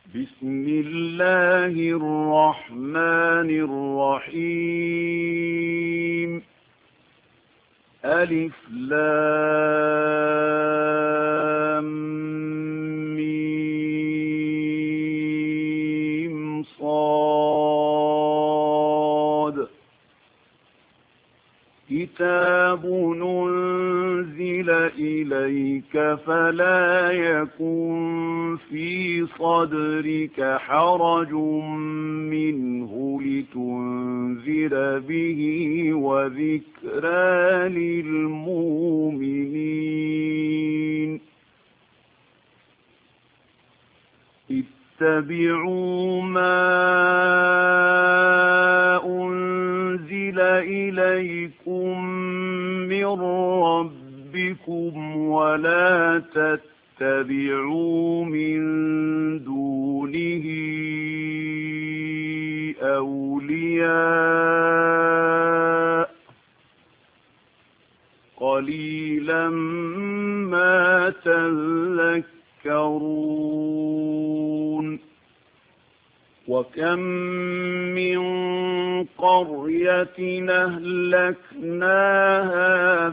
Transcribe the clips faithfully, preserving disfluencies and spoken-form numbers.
بسم الله الرحمن الرحيم ألف لام ميم صاد كتاب أنزل إليك فلا يكن في صدرك حرج منه لتنذر به وذكرى للمؤمنين اتبعوا ما أنزل إليكم من ربكم ولا تتبعوا من دونه أولياء قليلا ما تذكرون وكم من قرية أهلكناها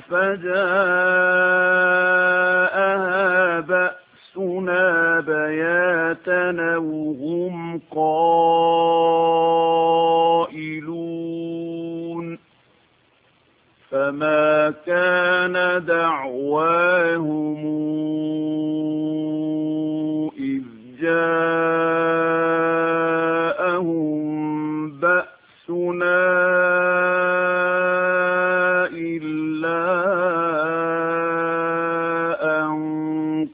فجاءها بأسنا بياتا وهم قائلون فما كان دعواهم إذ جاءهم بأسنا إلا أن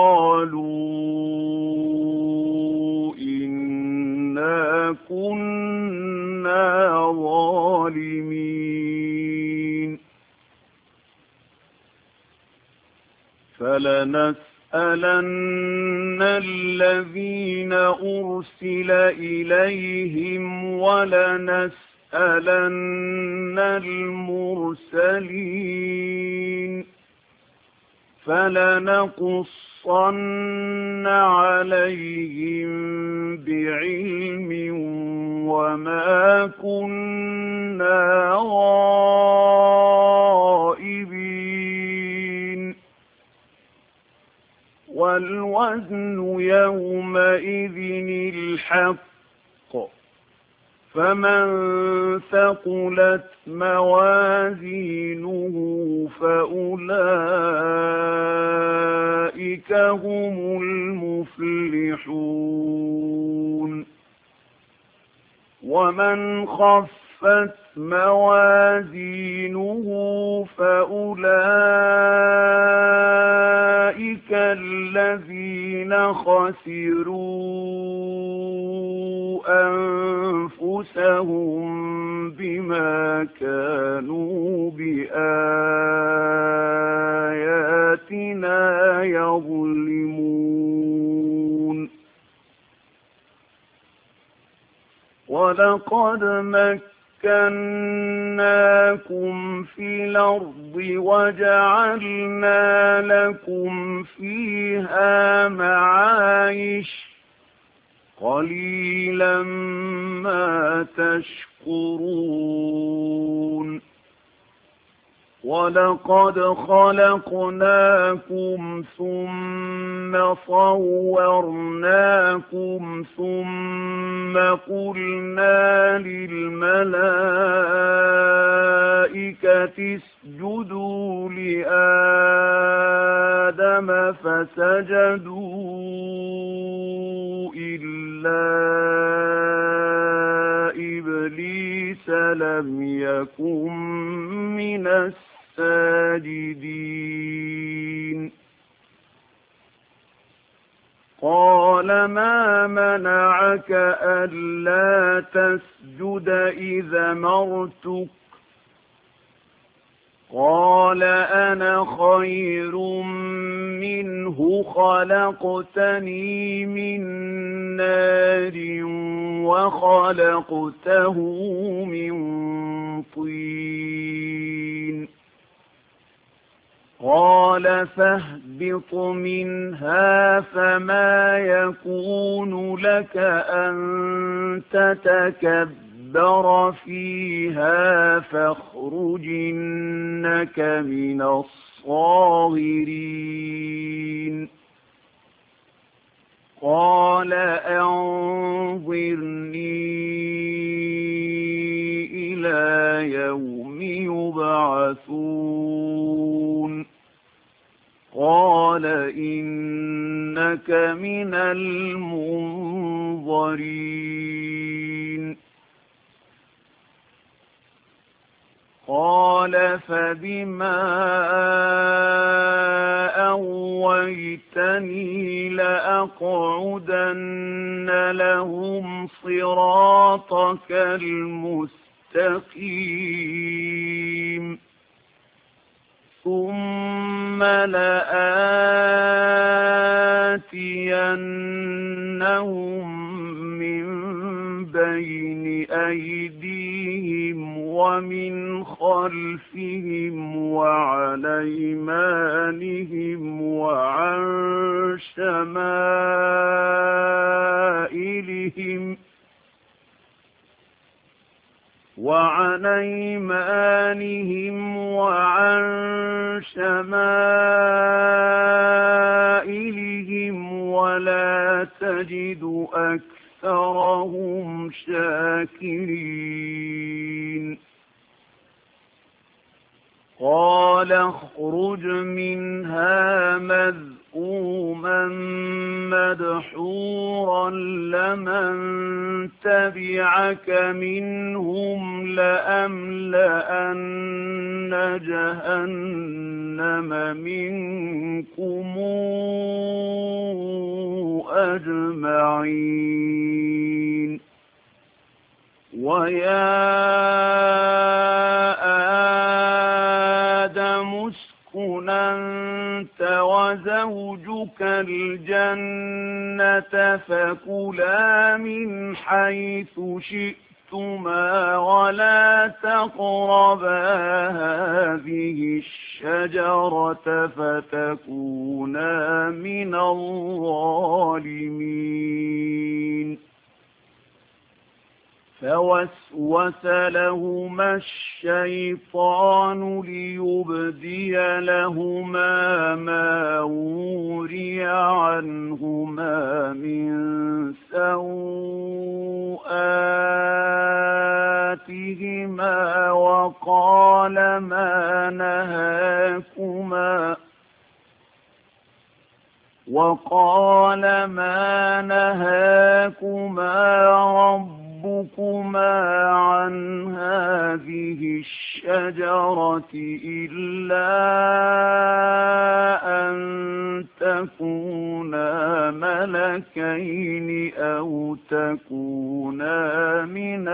قالوا إنا كنا ظالمين فلنسألن الذين أرسل إليهم ولنسألن المرسلين فلنقصن عليهم بعلم وما كنا غائبين والوزن يومئذ الحق فمن ثقلت موازينه فأولئك هم المفلحون ومن خفت موازينه فأولئك الذين خسروا أنفسهم بما كانوا بآياتنا يظلمون ولقد مكناكم في الأرض وجعلنا لكم فيها معايش قليلا ما تشكرون ولقد خلقناكم ثم صورناكم ثم قلنا للملائكة اسجدوا لآدم فسجدوا إلا إبليس لم يكن من الساجدين قال ما منعك ألا تسجد إذا أمرتك قال أنا خير منه خلقتني من نار وخلقته من طين قال فاهبط منها فما يكون لك أن تتكبر فيها فاخرج إنك من الصاغرين قال أنظرني إلى يوم يبعثون قال إنك من المنظرين قال فبما أغويتني لأقعدن لهم صراطك المستقيم ثم لآتينهم من بين أيديهم ومن خلفهم وعن أيمانهم وعن شمائلهم وعن أيمانهم وعن شمائلهم ولا تجد أكثرهم شاكرين قال اخرج منها مذءوما مدحورا لمن تبعك منهم لأملأن جهنم منكم أجمعين ويا آدم اسكن أنت وزوجك الجنة فكلا من حيث شئتما ولا تقربا هذه الشجرة فتكونا من الظالمين فوسوس لهما الشيطان ليبدي لهما ما وري عنهما من سوآتهما وقال ما نهاكما وقال ما نهاكما ربكما عن هذه الشجرة إلا أن تكونا ملكين أو تكونا من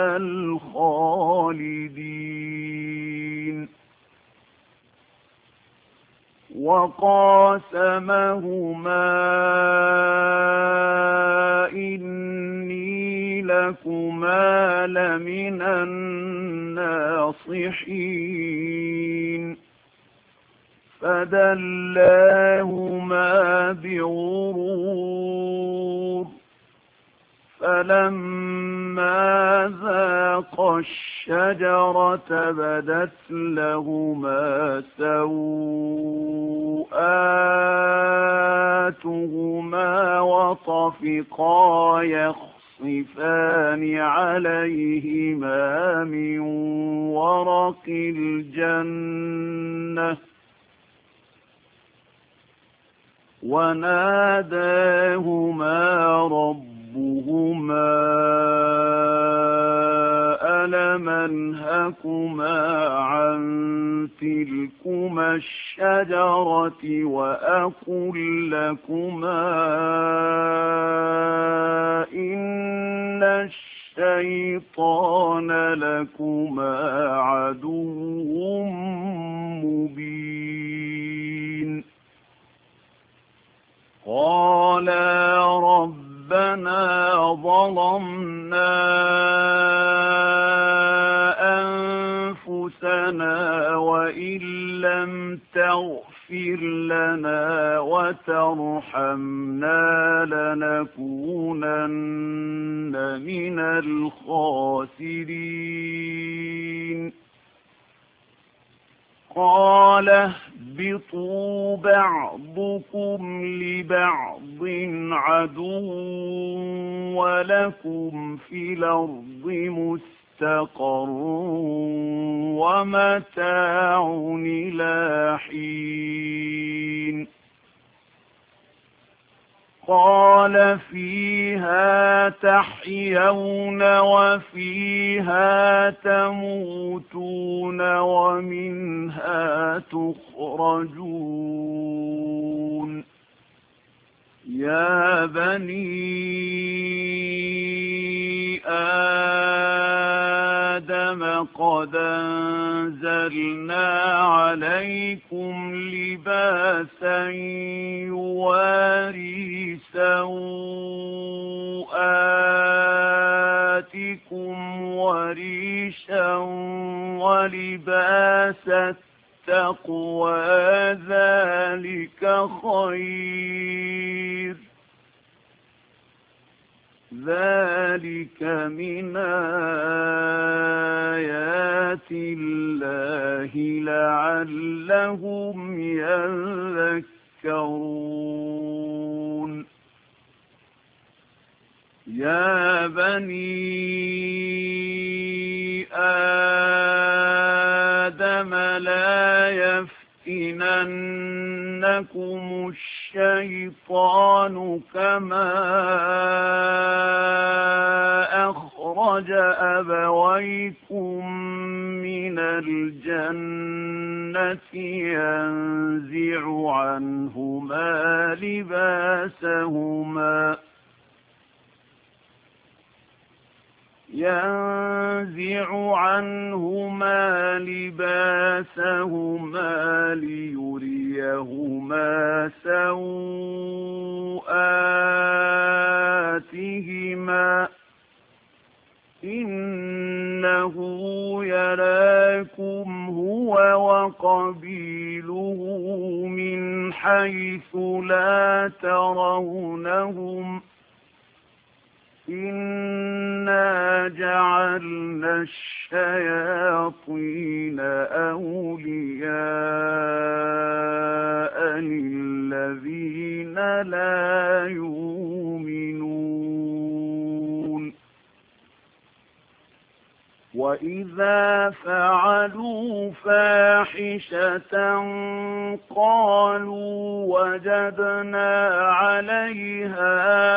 الخالدين وقاسمهما إني لكما لمن الناصحين فدلاهما بغرور فلما ذاقا الشجرة بدت لهما سوآتهما وطفقا يخصفان عليهما من ورق الجنة وناداهما ربهما ألم أنهكما عن تلكما الشجرة وأقل لكما إن الشيطان لكما عدو مبين قالا ربنا ظلمنا أنفسنا وإن لم تغفر تغفر لنا وترحمنا لنكونن من الخاسرين قال اهبطوا بعضكم لبعض عدو ولكم في الأرض مستقر ومتاع إلى حين قال فيها تحيون وفيها تموتون ومنها تخرجون يا بني آدم قد أنزلنا عليكم لباسا يواري سوآتكم وريشا ولباس التقوى ذلك خير ذلك من آيات الله لعلهم يذكرون يا بني آدم لا يفتننكم الشيطان كما أخرج أبويكم من الجنة ينزع عنهما لباسهما ينزع عنهما لباسهما ليريهما سوآتهما إنه يراكم هو وقبيله من حيث لا ترونهم إنا جعلنا الشياطين أولياء للذين لا يؤمنون وإذا فعلوا فاحشة قالوا وجدنا عليها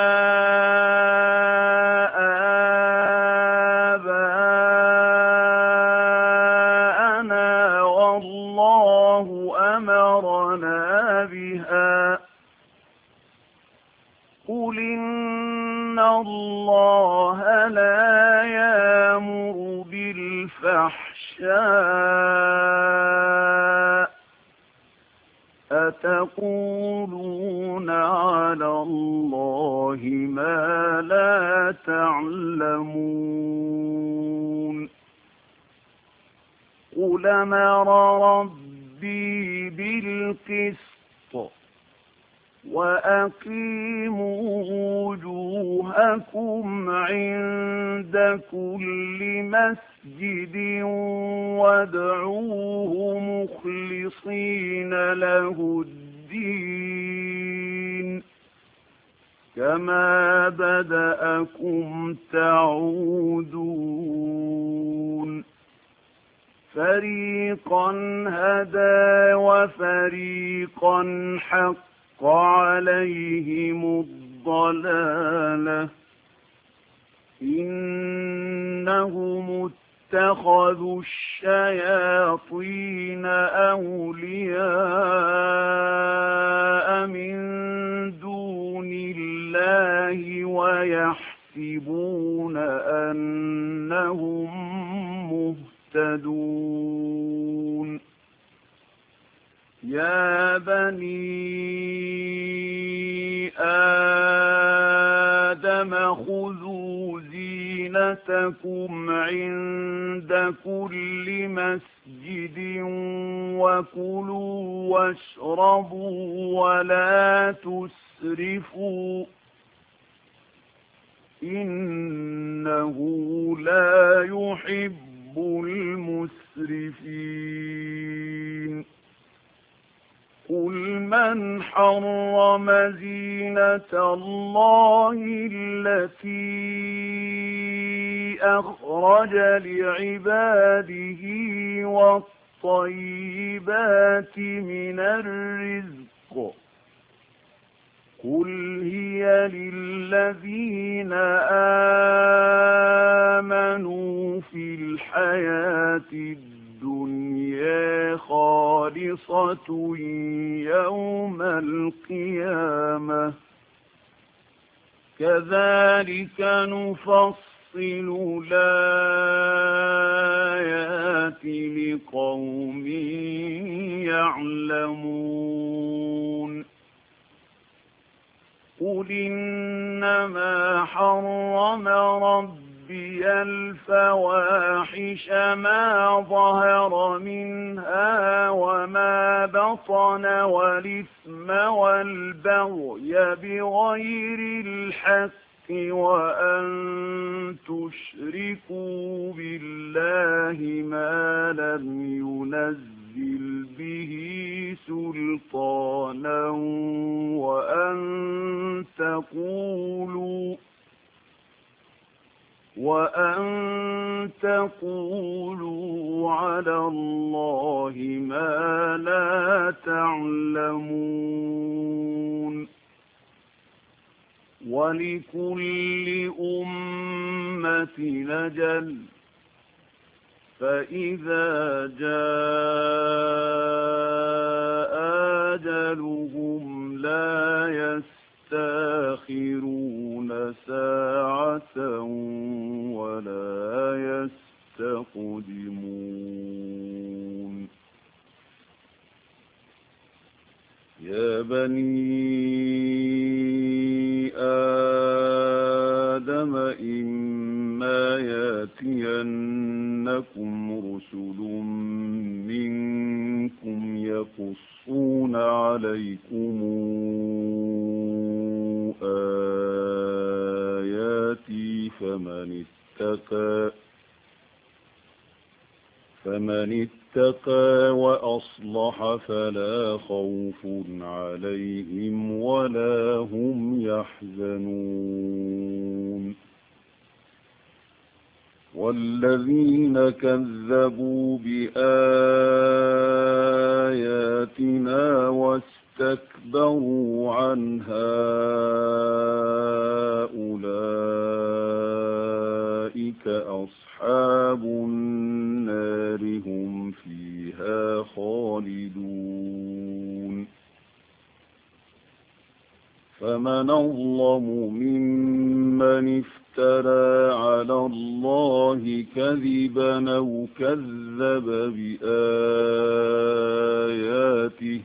آباءنا والله أمرنا بها قل إن الله لا يأمر بالفحشاء أتقولون على الله ما لا تعلمون قل أمر ربي بالقسط وأقيموا وجوهكم عند كل مسجد وادعوه مخلصين له الدين كما بدأكم تعودون فريقا هدى وفريقا حق عليهم الضلالة إنهم اتخذوا الشياطين أولياء من دون الله ويحسبون أنهم مهتدون يا بني آدم خذوا زينتكم زينتكم عند كل مسجد وكلوا واشربوا ولا تسرفوا إنه لا يحب المسرفين قل من حرم زينة الله التي أخرج لعباده والطيبات من الرزق قل هي للذين آمنوا في الحياة الدنيا خالصة يوم القيامة كذلك نفصل الآيات لقوم يعلمون قل إنما حرم ربي الفواحش ما ظهر منها وما بطن والإثم والبغي بغير الحق وأن تشركوا بالله ما لم ينزل به سلطانا وأن تقولوا وأن تقولوا على الله ما لا تعلمون ولكل أمة أجل فإذا جاء أجلهم لا يستأخرون ساعة ولا يستقدمون يا بني آدم إما يأتينكم رسل منكم يقصون عليكم آياتي فمن اتقى فمن اتقى وأصلح فلا خوف عليهم ولا هم يحزنون والذين كذبوا بآياتنا واستكبروا عنها أولئك أصحاب النار هم فيها خالدون فمن أظلم ممن افترى على الله كذبا أو كذب بآياته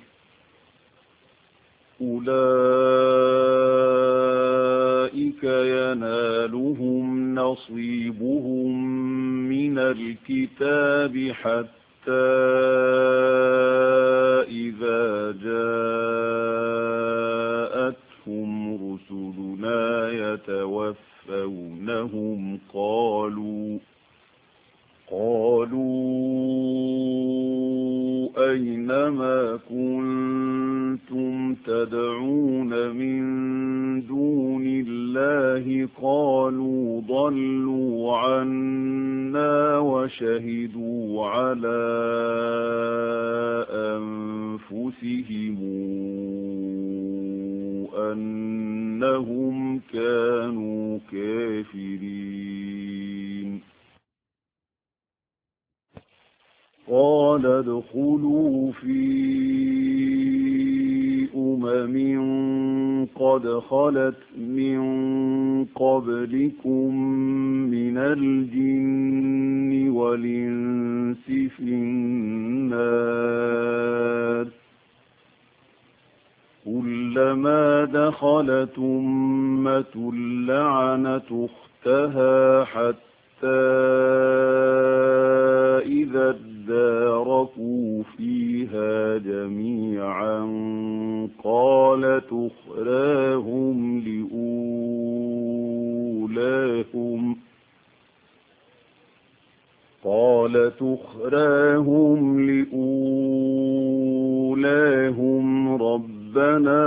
أولئك ينالهم نصيبهم من الكتاب حتى إذا جاءتهم رسلنا يتوفونهم قالوا قالوا أينما كنتم تدعون من دون الله قالوا ضلوا عنا وشهدوا على أنفسهم أنهم كانوا كافرين قال ادخلوا في أمم قد خلت من قبلكم من الجن والإنس في النار كلما دخلت أمة لعنت أختها حتى إذا اداركوا فيها جميعا قالت أخراهم لأولاهم قالت أخراهم لأولاهم ربنا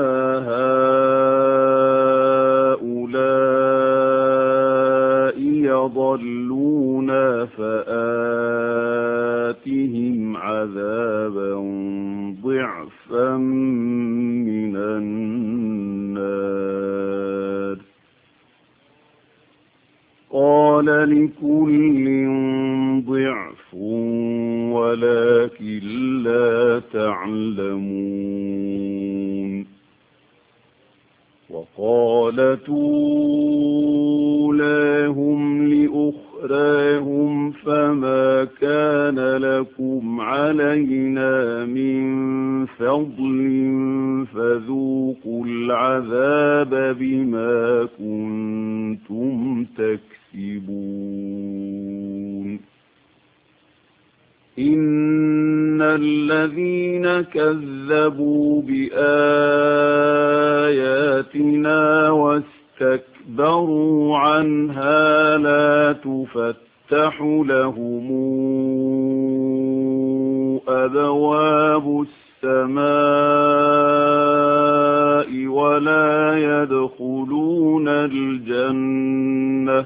هؤلاء يضلون فآتهم عذابا ضعفا من النار قال لكل ضعف ولكن لا تعلمون وقالت أولاهم لأخراهم فما كان لكم علينا من فضل فذوقوا العذاب بما كنتم تكسبون إن الذين كذبوا بآياتنا واستكبروا عنها لا تفتح لهم أبواب السماء ولا يدخلون الجنة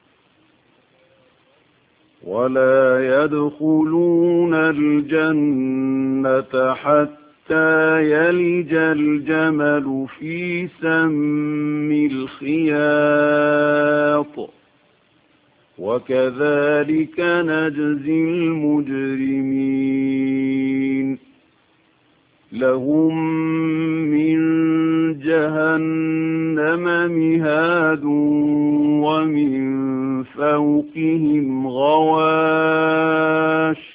ولا يدخلون الجنة حتى يلج الجمل في سم الخياط وكذلك نجزي المجرمين لهم من جهنم مهاد ومن فوقهم غواش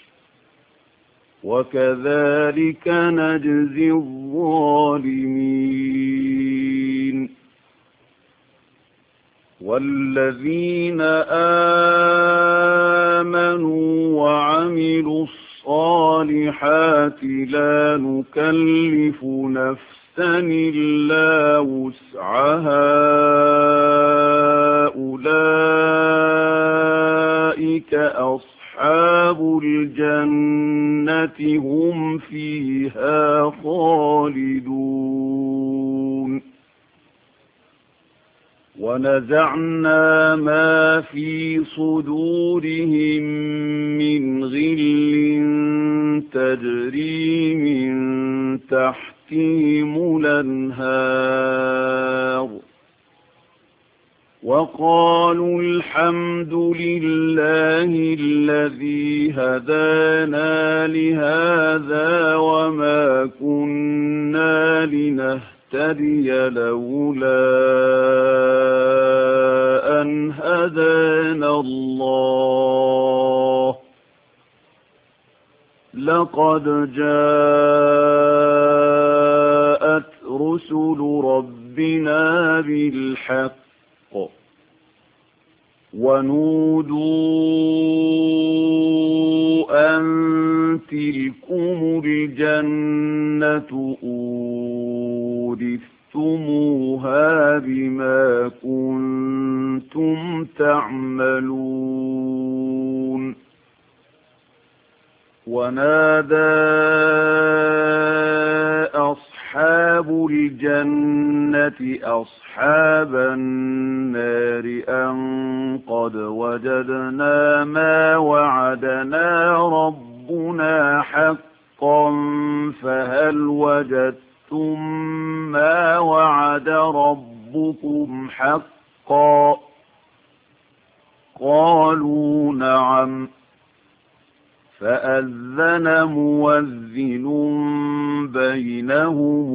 وكذلك نجزي الظالمين والذين آمنوا وعملوا الصالحات لا نكلف نفسا إلا وسعها أولئك أصحاب الجنة هم فيها خالدون ونزعنا ما في صدورهم من غل تجري من تحتهم الأنهار وقالوا الحمد لله الذي هدانا لهذا وما كنا لنهتدي لولا أن هدانا الله لقد جاءت رسل ربنا بالحق ونودوا أن تلكم الجنة أورثتموها بما كنتم تعملون ونادى أصحاب الجنة أصحاب النار أن قد وجدنا ما وعدنا ربنا حقا فهل وجدتم ما وعد ربكم حقا قالوا نعم فأذن مؤذن بينهم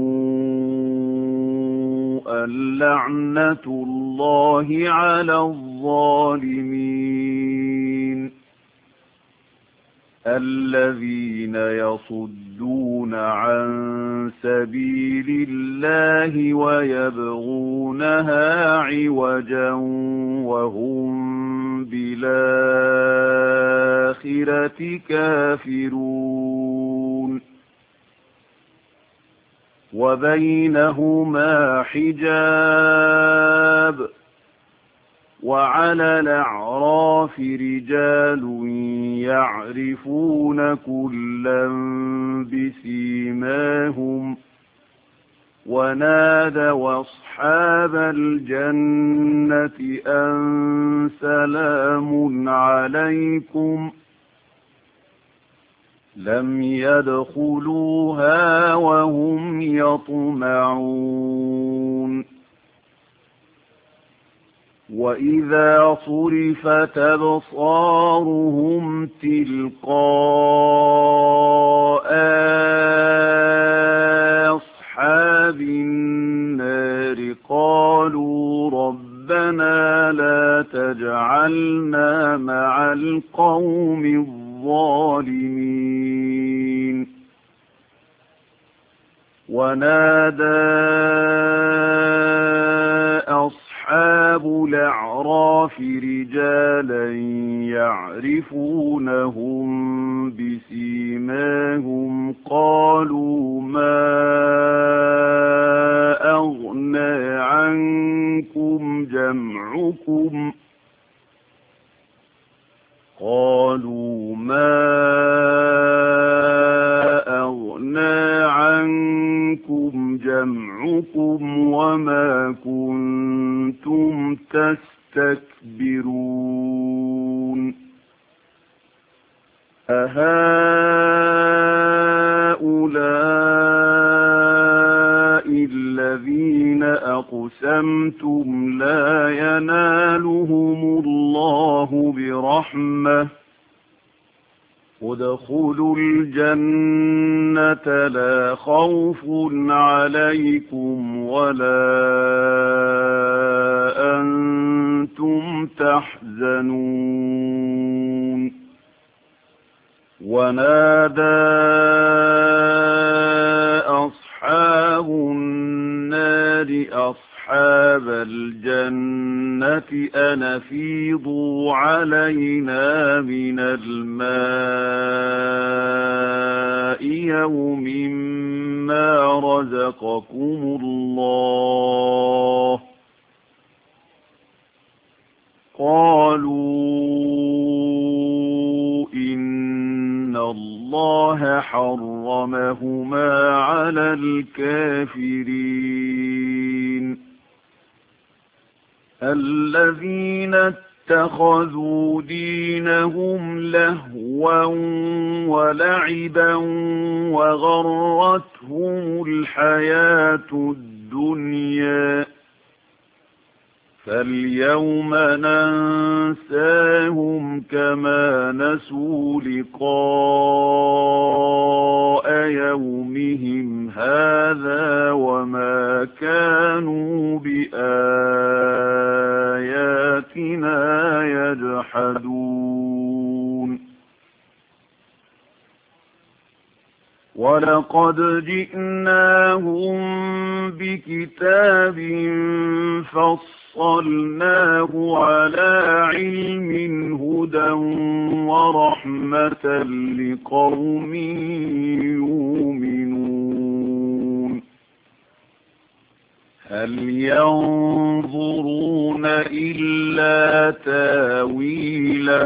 اللعنة الله على الظالمين الذين يصدون عن سبيل الله ويبغونها عوجا وهم بالآخرة كافرون وبينهما حجاب وعلى الأعراف رجال يعرفون كلا بسيماهم ونادوا أصحاب الجنة أن سلام عليكم لم يدخلوها وهم يطمعون وإذا صرفت أبصارهم تلقاء أصحاب النار قالوا ربنا لا تجعلنا مع القوم الظالمين ونادى أصحاب الأعراف رجالا يعرفونهم بسيماهم قالوا ما أغنى عنكم جمعكم قالوا ما أغنى عنكم جمعكم وما كنتم تستكبرون أهؤلاء الذين أقسمتم لا ينالهم الله برحمة ادخلوا الجنة لا خوف عليكم ولا أنتم تحزنون ونادى أصحاب النار أصحاب الجنة أن أفيضوا علينا من الماء يوم ما رزقكم الله قالوا إن الله حرمهما على الكافرين الذين اتخذوا دينهم لهوا ولعبا وغرتهم الحياة الدنيا فاليوم ننساهم كما نسوا لقاء يومهم هذا وما كانوا بآياتنا يجحدون ولقد جئناهم بكتاب فصلناه على علم هدى ورحمة لقوم يؤمنون هل ينظرون إلا تاويله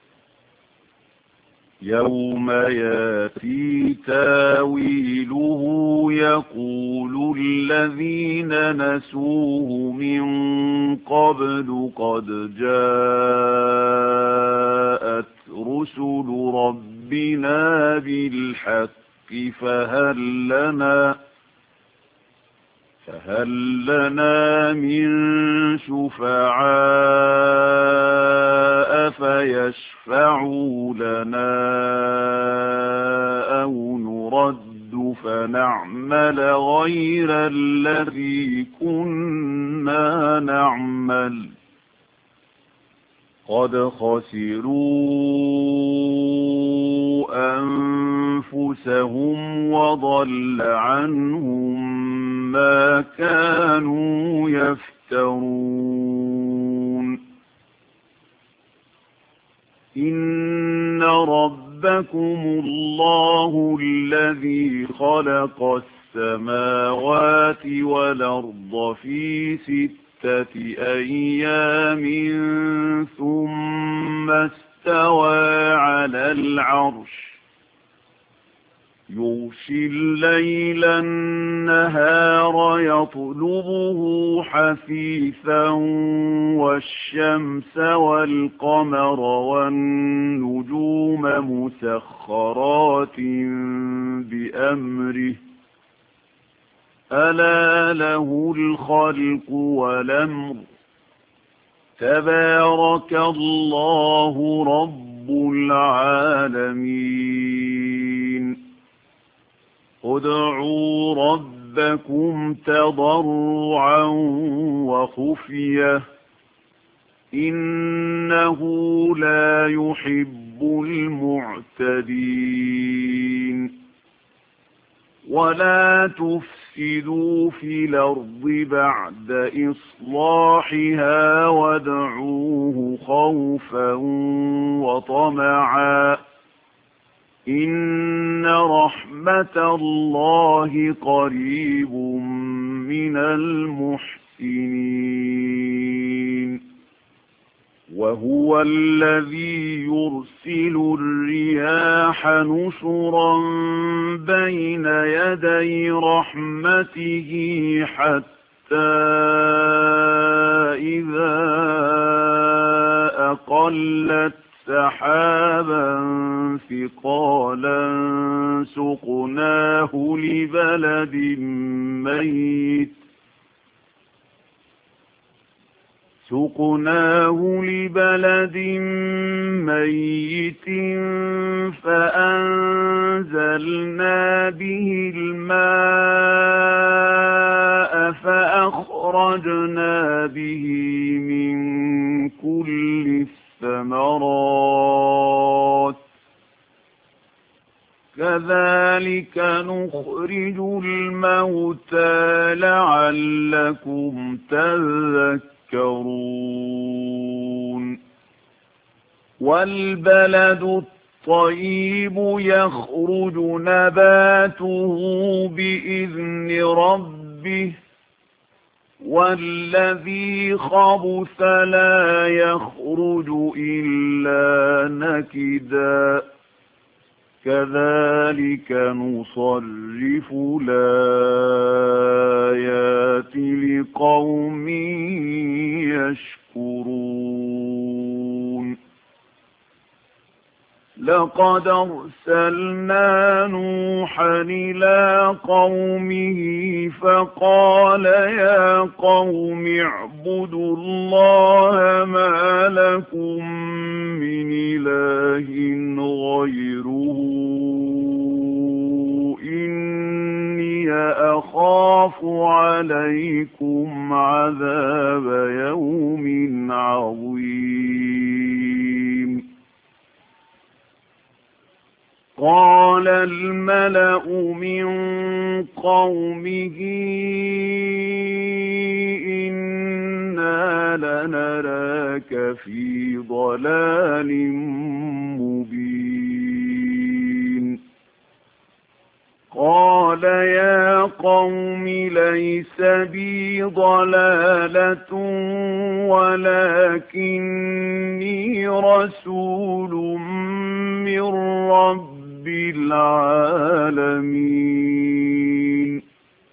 يوم ياتي تاويله يقول الذين نسوه من قبل قد جاءت رسل ربنا بالحق فهل لنا فهل لنا من شفعاء فيشفعوا لنا أو نرد فنعمل غير الذي كنا نعمل قد خسروا أنفسهم وضل عنهم ما كانوا يفترون إن ربكم الله الذي خلق السماوات والأرض في ستة أيام ثم استوى على العرش يغشي الليل النهار يطلبه حثيثا والشمس والقمر والنجوم مسخرات بأمره ألا له الخلق والأمر تبارك الله رب العالمين ادعوا ربكم تضرعا وخفية إنه لا يحب المعتدين ولا تفسدوا في الأرض بعد إصلاحها وادعوه خوفا وطمعا إن رحمة الله قريب من المحسنين وهو الذي يرسل الرياح نشرا بين يدي رحمته حتى إذا أقلت سحابا ثقالا سقناه لبلد ميت سقناه لبلد ميت فأنزلنا به الماء فأخرجنا به من كل الثمرات كذلك نخرج الموتى لعلكم تذكرون والبلد الطيب يخرج نباته بإذن ربه والذي خبث لا يخرج إلا نكدا كذلك نصرف الآيات لقوم يشكرون لقد أرسلنا نوحا إلى قومه فقال يا قوم اعبدوا الله ما لكم من إله غيره إني أخاف عليكم عذاب يوم عظيم قال الملأ من قومه إنا لنراك في ضلال مبين قال يا قوم ليس بي ضلالة ولكني رسول من رب العالمين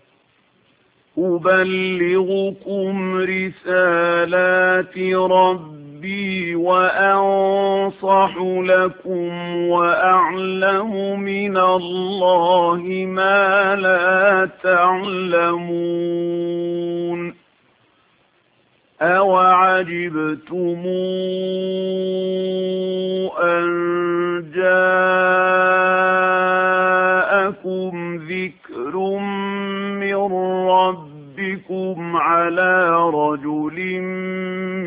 أبلغكم رسالات ربي وأنصح لكم وأعلم من الله ما لا تعلمون أوعجبتم أن جاءكم ذكر من ربكم على رجل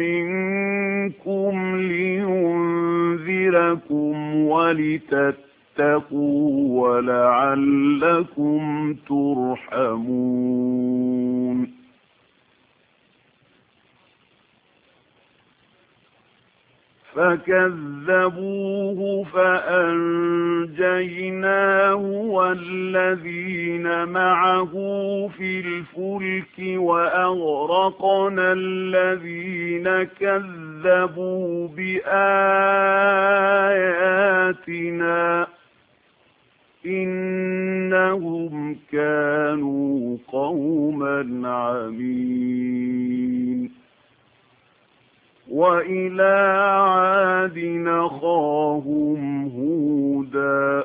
منكم لينذركم ولتتقوا واتقوا ولعلكم ترحمون فكذبوه فأنجيناه والذين معه في الفلك وأغرقنا الذين كذبوا بآياتنا إنهم كانوا قوما عمين وإلى عاد أخاهم هودا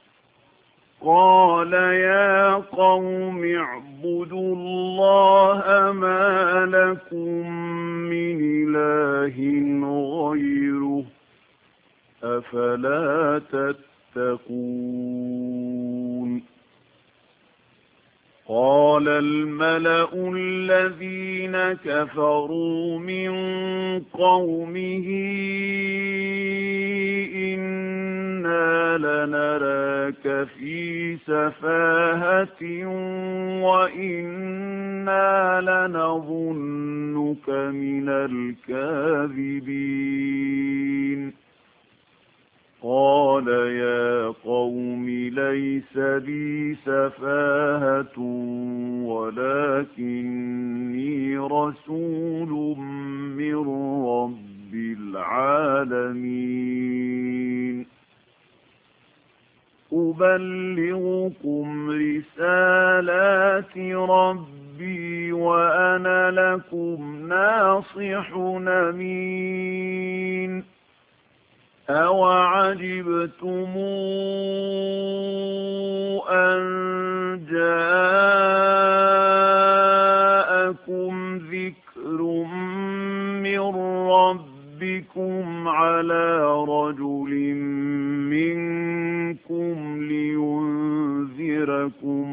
قال يا قوم اعبدوا الله ما لكم من إله غيره أفلا تتقون قال الملأ الذين كفروا من قومه إنا لنراك في سفاهة وإنا لنظنك من الكاذبين قال يا قوم ليس بي سفاهة ولكني رسول من رب العالمين أبلغكم رسالات ربي وأنا لكم ناصح أمين أَوَعَجِبْتُمْ أَنْ جَاءَكُمْ ذِكْرٌ مِّنْ رَبِّكُمْ عَلَى رَجُلٍ مِّنْكُمْ لِيُنْذِرَكُمْ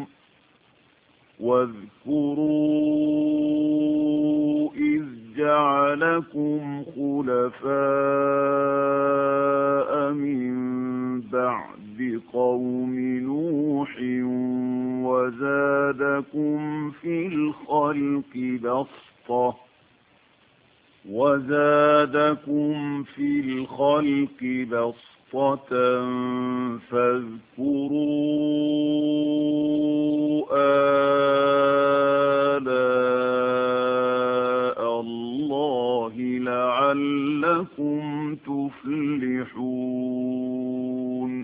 واذكروا إذ جعلكم خلفاء من بعد قوم نوح وزادكم في الخلق بسطة وزادكم في الخلق بسطة فاذكروا آلاء الله لعلكم تفلحون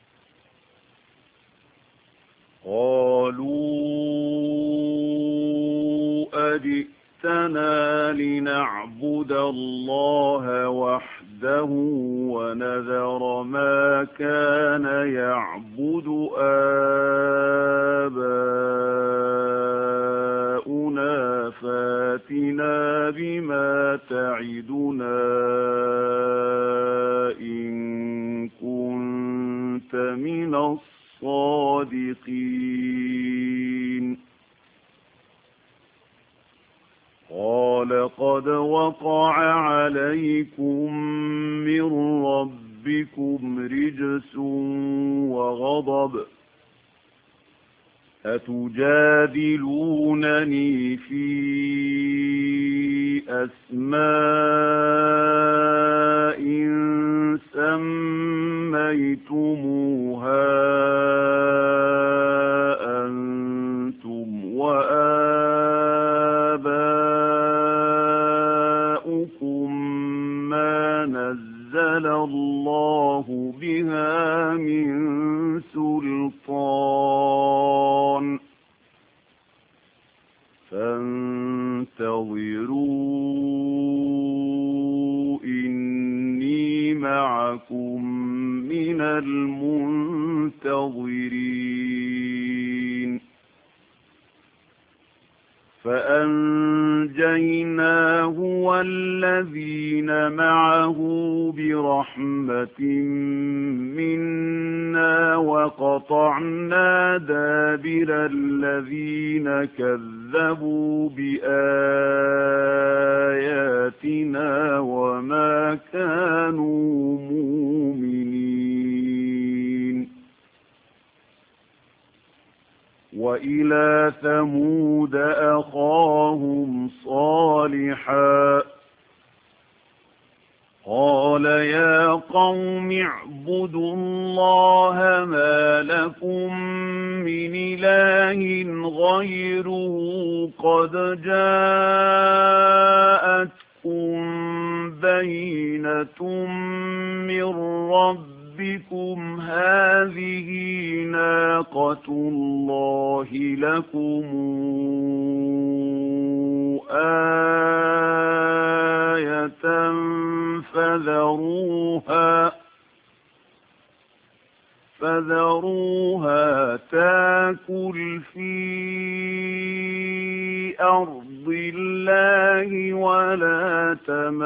قالوا أجئتنا لنعبد الله وحده ونذر ما كان يعبد آباؤنا فاتنا بما تعدنا إن كنت من الصادقين قال قد وقع عليكم من ربكم رجس وغضب أتجادلونني في أسماء سميتموها أنتم وآباؤكم ما نزل الله بها من سلطان فانتظروا إني معكم من المنتظرين فأنجيناه والذين معه برحمة منا وقطعنا دابر الذين كذبوا بآياتنا وما كانوا مؤمنين وإلى ثمود أخاهم صالحا قال يا قوم اعبدوا الله ما لكم من إله غيره قد جاءتكم بينة من ربكم هذه ناقة الله لكم آية فذروها فذروها تاكل في أرض الله ولا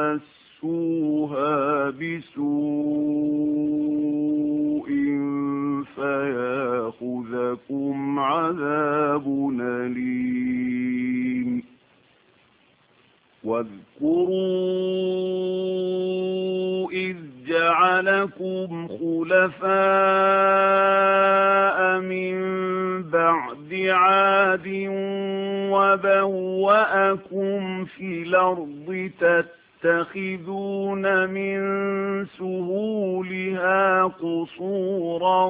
تمسوها بسوء فياخذكم عذاب أليم واذكروا إذ جعلكم خلفاء من بعد عاد وبوأكم في الأرض تتخذون من سهولها قصورا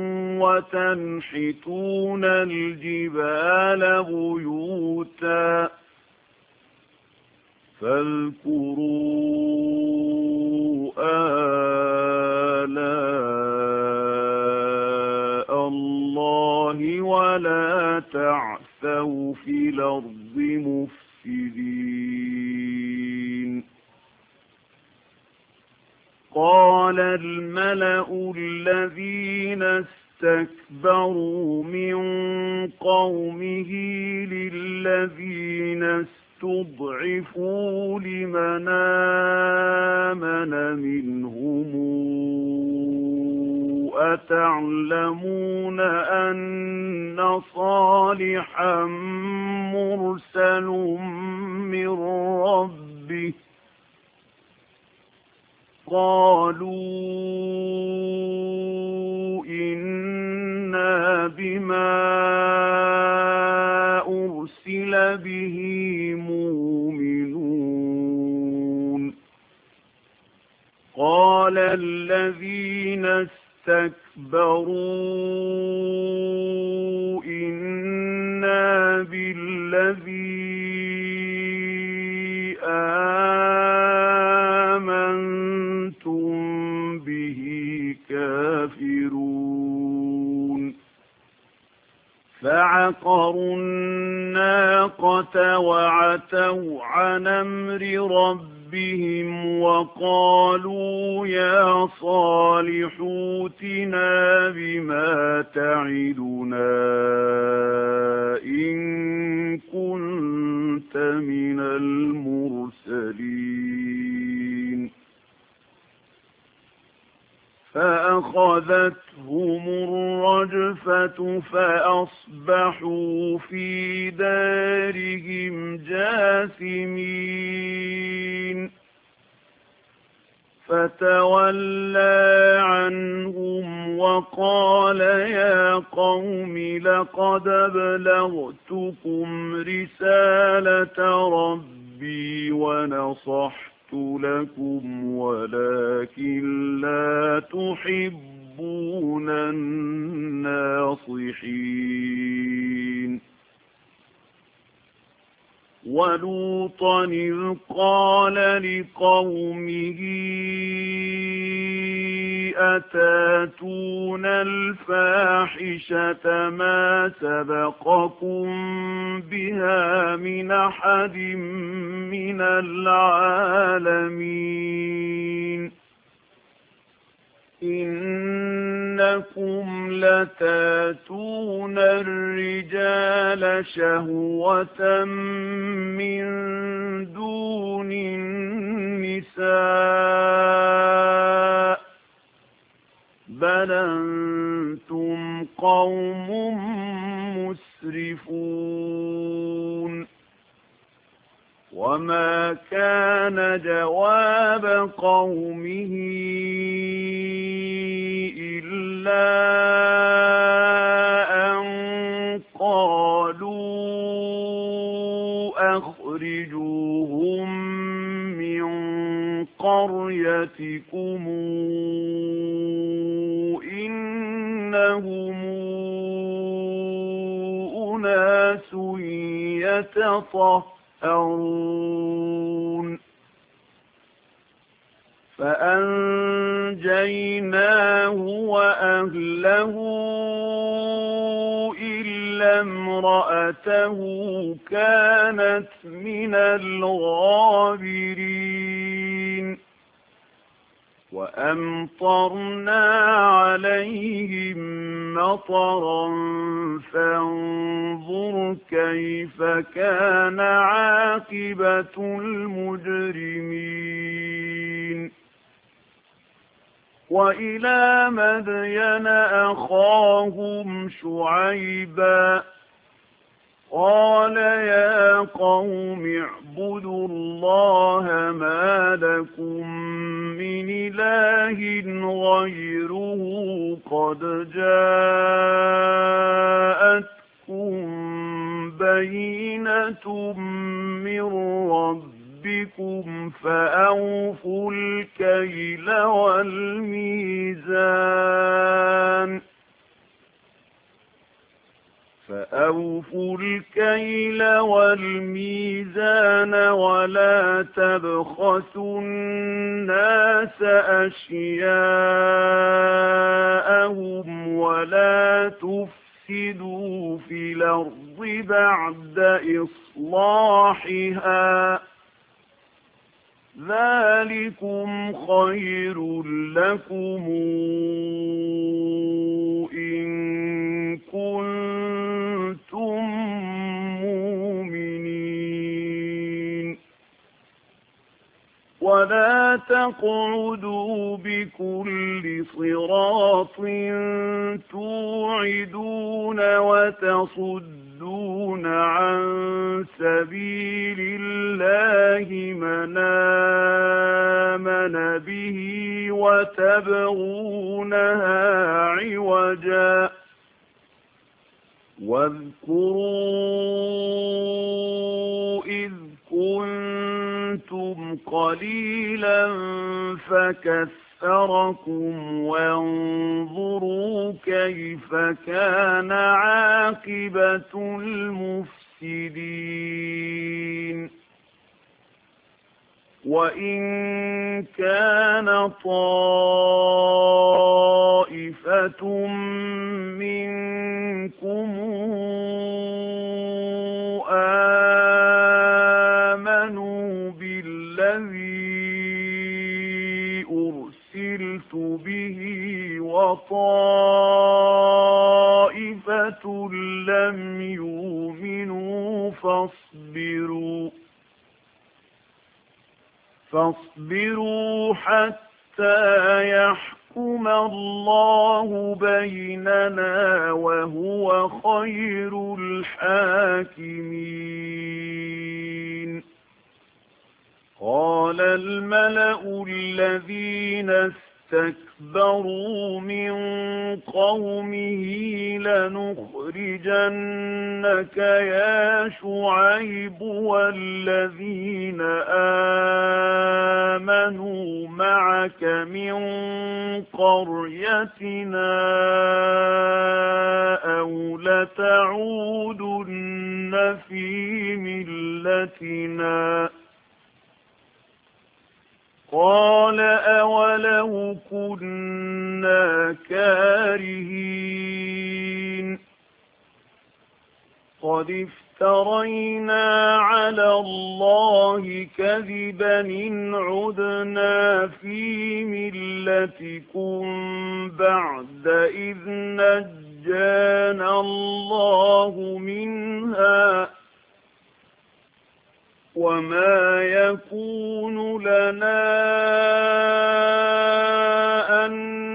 وتنحتون الجبال بيوتا فاذكروا آلاء الله ولا تعثوا في الأرض مفسدين قال الملأ الذين استكبروا من قومه للذين استضعفوا لمن آمن منهم أتعلمون أن صالحا مرسل من ربه قالوا إنا بما أرسل به مؤمنون قال الذين استكبروا إنا بالذي آمنتم به كافرون فعقروا الناقة وعتوا عن أمر ربهم وقالوا يا صالح ائتنا بما تعدنا إن كنت من المرسلين فأخذتهم الرجفة فأصبحوا في دارهم جاثمين فتولى عنهم وقال يا قوم لقد أبلغتكم رسالة ربي ونصحت لكم ولكن لا تحبون الناصحين ولوطا إذ قال لقومه أتاتون الفاحشة ما سبقكم بها من أحد من العالمين إنكم لتاتون الرجال شهوة من دون النساء بل أنتم قوم مسرفون وما كان جواب قومه إلا أن قال ذريتكم إنهم أناس يتطهرون فأنجيناه وأهله إلا امرأته كانت من الغابرين وأمطرنا عليهم مطرا فانظر كيف كان عاقبة المجرمين وإلى مدين أخاهم شعيبا قال يا قوم اعبدوا الله ما لكم من إله غيره قد جاءتكم بينة من ربكم فأوفوا الكيل والميزان فأوفوا الكيل والميزان ولا تبخسوا الناس أشياءهم ولا تفسدوا في الأرض بعد إصلاحها ذلكم خير لكم إن كنتم مؤمنين ولا تقعدوا بكل صراط توعدون وتصدون عن سبيل الله من آمن به وتبغونها عوجا واذكروا إذ كنتم قليلا فكثركم وانظروا كيف كان عاقبة المفسدين وإن كان طائفة منكم آمنوا بالذي أرسلت به وطائفة لم يؤمنوا فاصبروا فاصبروا حتى يحكم الله بيننا وهو خير الحاكمين قال الملأ الذين استكبروا من قومه لنخرجنك يا شعيب والذين آمنوا معك من قريتنا أو لتعودن في ملتنا قال أولو كنا كارهين قد افترينا على الله كذبا إن عدنا في ملتكم بعد إذ نجانا الله منها وما يكون لنا أن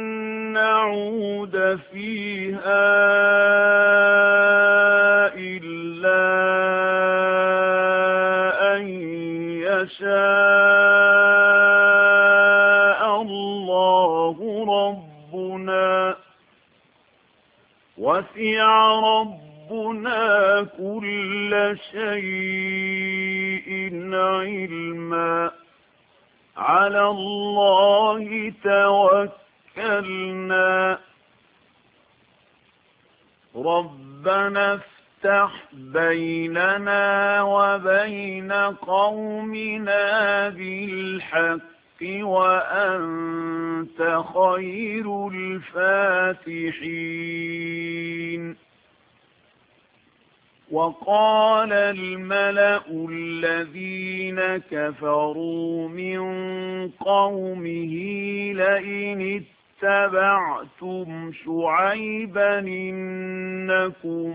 نعود فيها إلا أن يشاء الله ربنا وسع ربنا كل شيء علما على الله توكلنا ربنا افتح بيننا وبين قومنا بالحق وأنت خير الفاتحين وقال الملأ الذين كفروا من قومه لئن اتبعتم شعيبا إنكم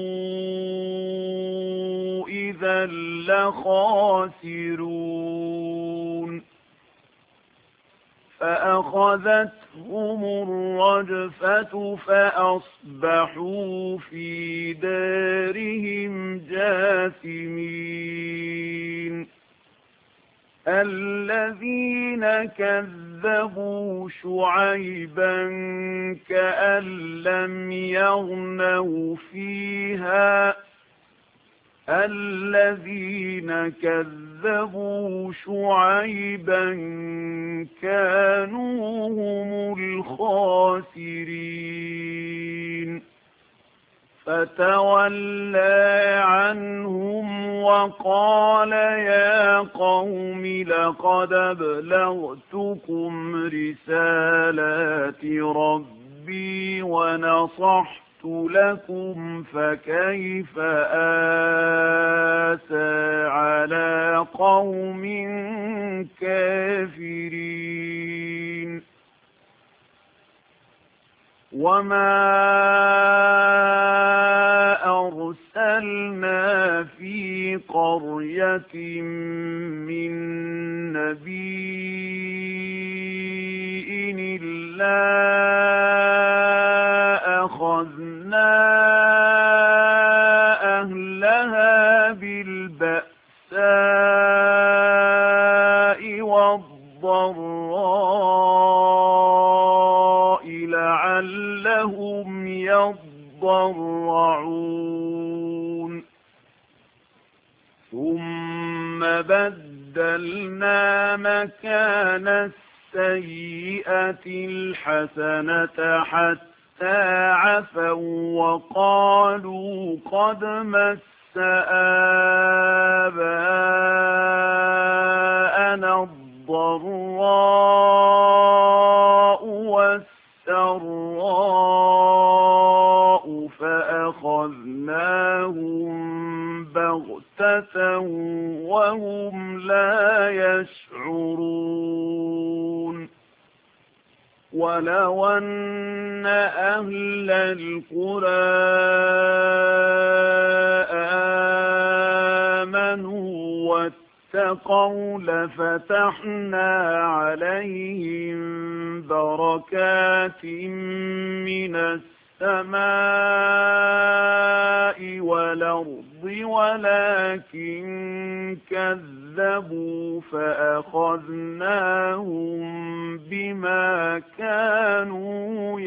إذا لخاسرون فأخذتهم الرجفة فأصبحوا في دارهم جاثمين الذين كذبوا شعيبا كأن لم يغنوا فيها الذين كذبوا شعيبا كانوا هم الخاسرين فتولى عنهم وقال يا قوم لقد أبلغتكم رسالات ربي ونصحت لكم فكيف آسى على قوم كافرين وما أرسلنا في قرية من نبي إلا أخذنا أهلها بالبأساء والضراء لعلهم يضرعون ثم بدلنا مكان السيئة الحسنة حتى عفوا وقالوا قد مس آباءنا الضراء والسراء فأخذناهم بغتة وهم لا يشعرون ولو أن أهل القرى آمنوا واتقوا لفتحنا عليهم بركات من السماء والأرض ولكن كذبوا فأخذناهم بما كانوا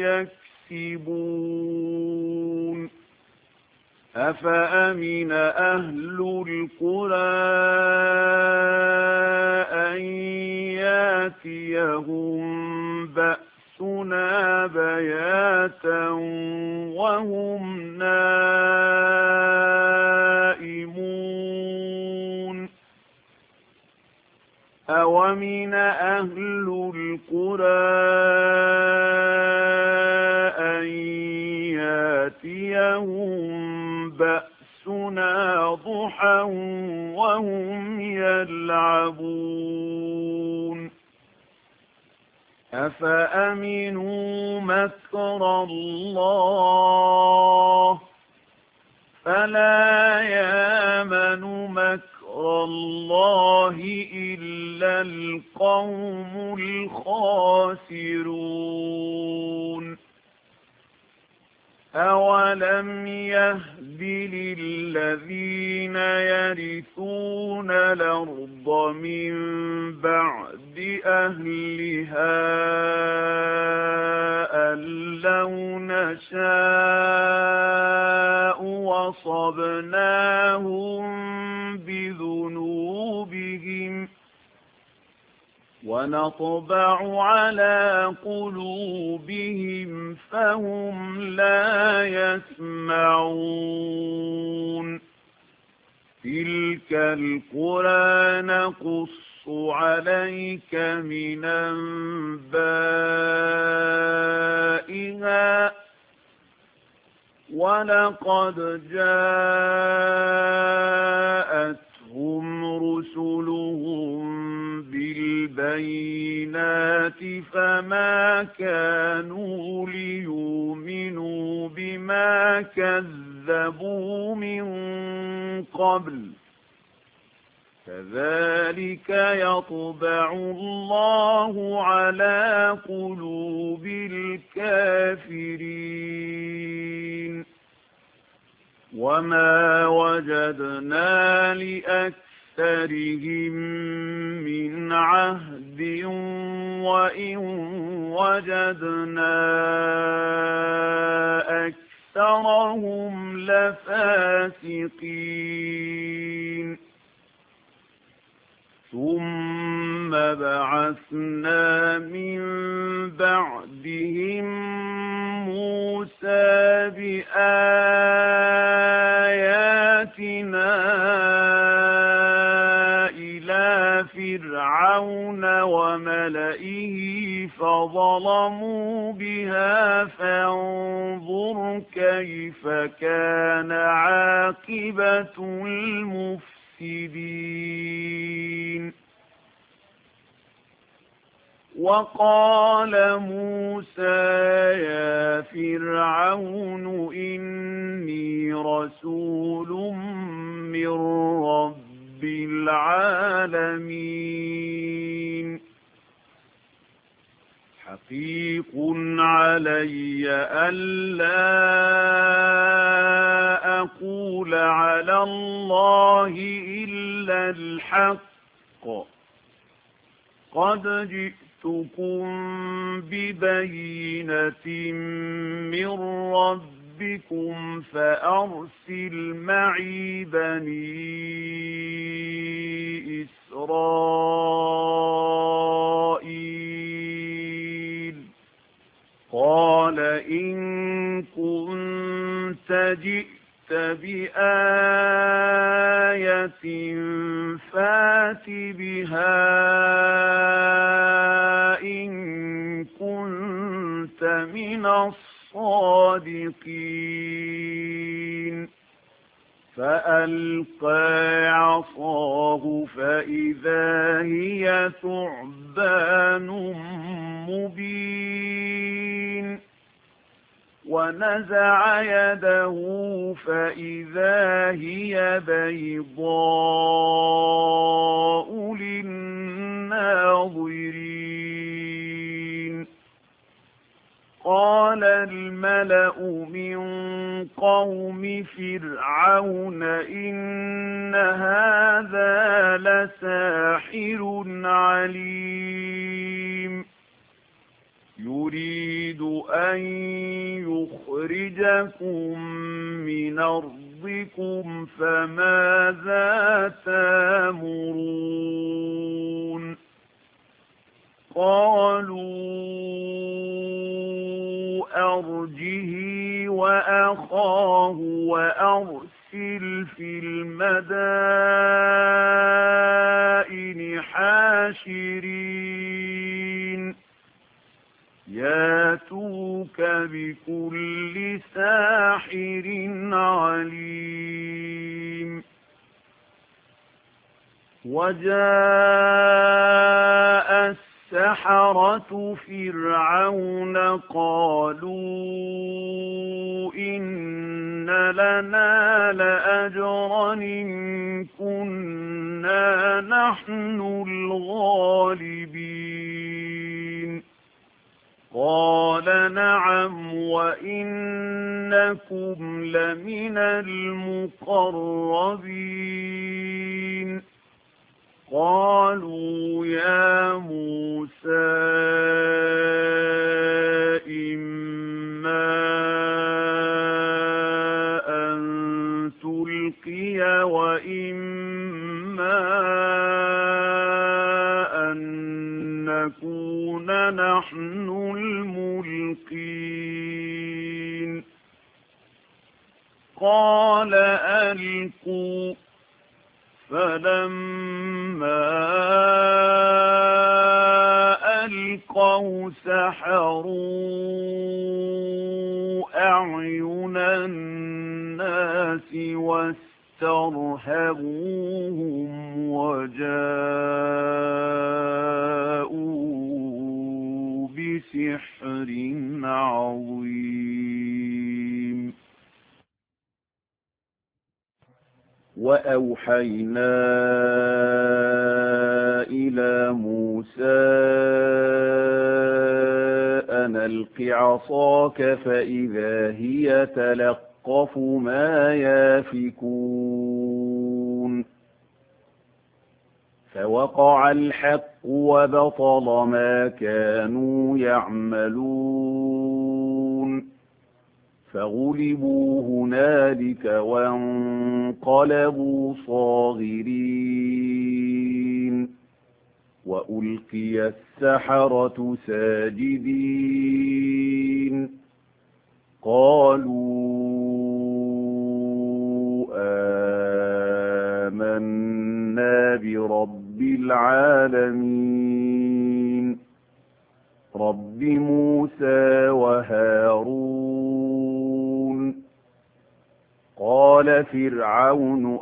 يكسبون أفأمن أهل القرى أن ياتيهم بأسنا بياتا وهم نائمون أومن أهل القرى أن ياتيهم بأسنا ضحى وهم يلعبون أفأمنوا مكر الله فلا يامن مكر الله إلا القوم الخاسرون أولم يهد للذين يرثون الأرض من بعد أهلها أن لو نشاء وصبناهم بذنوبهم ونطبع على قلوبهم فهم لا يسمعون تلك القرى نقص عليك من أنبائها ولقد جاءتهم رسلهم بالبينات فما كانوا ليؤمنوا بما كذبوا من قبل كذلك يطبع الله على قلوب الكافرين وما وجدنا لأكثرهم من عهد وإن وجدنا أكثرهم لفاسقين ثم بعثنا من بعدهم موسى بآياتنا إلى فرعون وملئه فظلموا بها فانظر كيف كان عاقبة المفسدين وقال موسى يا فرعون إني رسول من رب العالمين حقيق علي ألا أقول على الله إلا الحق قد جئتكم ببينة من ربكم فأرسل معي بني إسرائيل قال إن كنت جئت بآية فات بها إن كنت من الصادقين فألقى عصاه فإذا هي ثعبان مبين ونزع يده فإذا هي بيضاء للناظرين قال الملأ من قوم فرعون إن هذا لساحر عليم يريد أن يخرجكم من أرضكم فماذا تأمرون قالوا أرجه وأخاه وأرسل في المدائن حاشرين ياتوك بكل ساحر عليم وجاء السحرة فرعون قالوا إن لنا لأجرا إن كنا نحن الغالبين قال نعم وإنكم لمن المقربين قالوا يا موسى إما أن تلقي وإما أن نحن الملقين قال ألقوا فلما ألقوا سحروا أعين الناس واسترهبوهم وجاءوا بسحر عظيم وأوحينا إلى موسى أن ألق عصاك فإذا هي تلقف ما يافكون فوقع الحق وبطل ما كانوا يعملون فغلبوا هنالك وانقلبوا صاغرين وألقي السحرة ساجدين قالوا آمنا برب العالمين رب موسى وهارون قال فرعون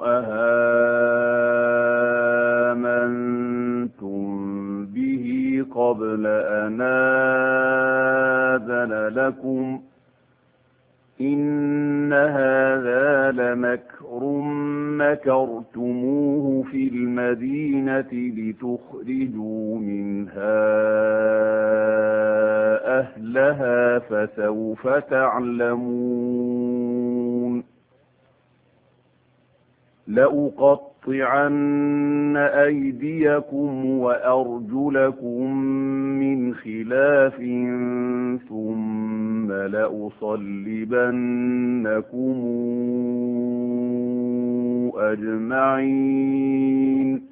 أهامنتم به قبل أن آذن لكم إن هذا لمكر مكرتموه في المدينة لتخرجوا منها أهلها فسوف تعلمون لأقطعن أيديكم وأرجلكم من خلاف ثم لأصلبنكم أجمعين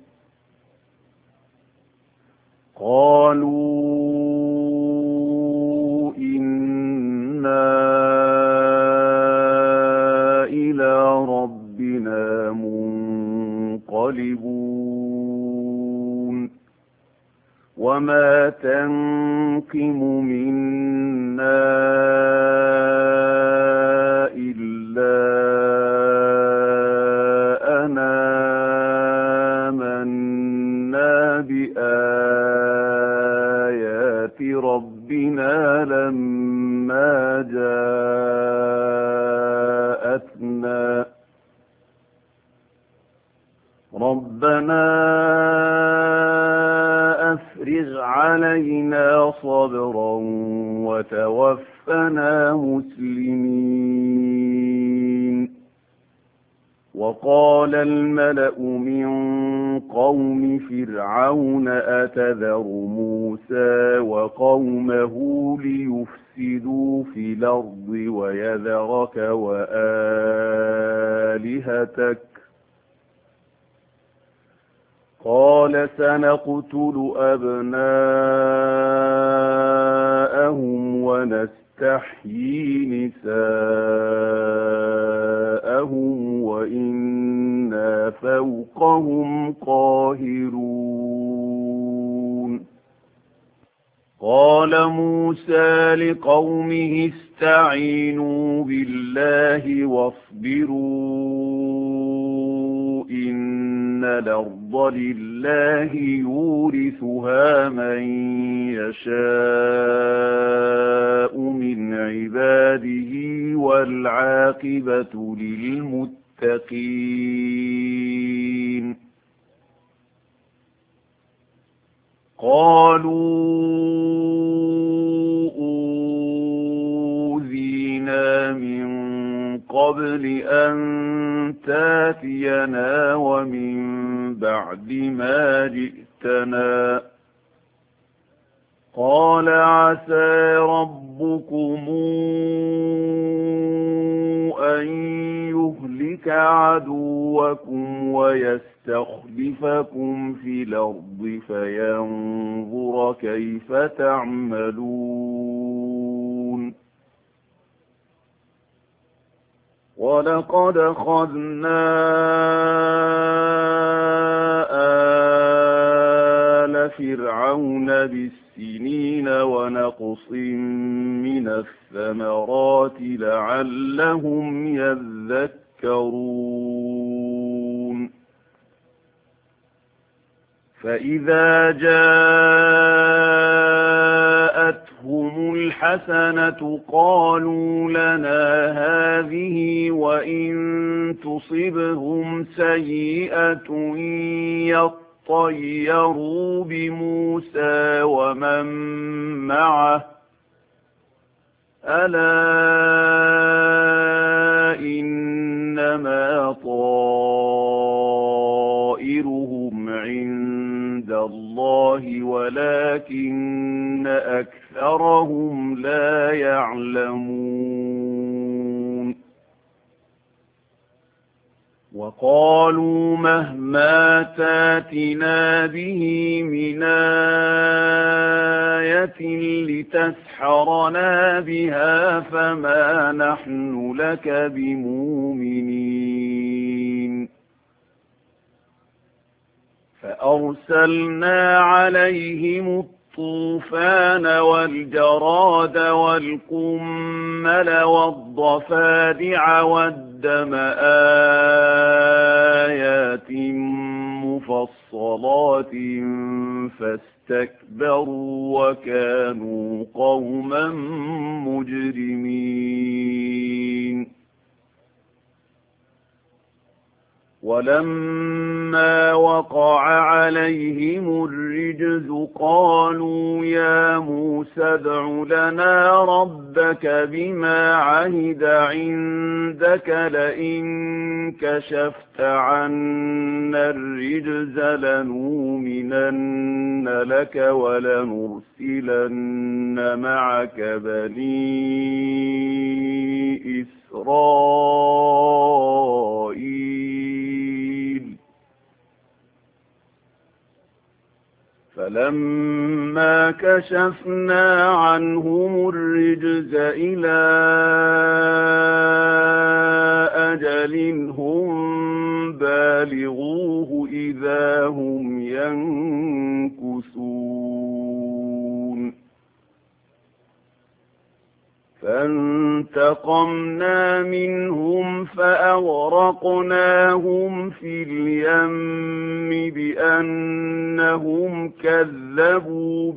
قالوا إنا إلى ربنا منقلبون وما تنقم منا إلا أن آمنا بآيات ربنا لما جاءتنا ربنا أفرغ علينا صبرا وتوفنا مسلمين وقال الملأ من قوم فرعون أتذر موسى وقومه ليفسدوا في الأرض ويذرك وآلهتك قال سنقتل أبناءهم ونستحيي نساءهم وإنا فوقهم قاهرون قال موسى لقومه استعينوا بالله واصبروا إن الأرض لله يورثها من يشاء من عباده والعاقبة للمتقين قالوا أوذينا من قبل أن تاتينا ومن بعد ما جئتنا قال عسى ربكم أن يهلك يهلك عدوكم ويستخلفكم في الأرض فينظر كيف تعملون. ولقد أخذنا آل فرعون بالسنين ونقص من الثمرات لعلهم يذكرون. فإذا جاءتهم الحسنة قالوا لنا هذه وإن تصبهم سيئة يطيروا بموسى ومن معه ألا إنما طائرهم عند الله ولكن أكثرهم لا يعلمون. وقالوا مهما تاتنا به من آية لتسحرنا بها فما نحن لك بمؤمنين. فأرسلنا عليهم الطوفان والجراد والقمل والضفادع والدم آيات مفصلات فاستكبروا وكانوا قوما مجرمين. ولما وقع عليهم الرجز قالوا يا موسى ادع لنا ربك بما عهد عندك لئن كشفت عنا الرجز لنؤمنن لك ولنرسلن معك بني إسرائيل. فلما كشفنا عنهم الرجز إلى أجل هم بالغوه إذا هم ينكثون. فانتقمنا منهم فأغرقناهم في اليم بأنهم كذبوا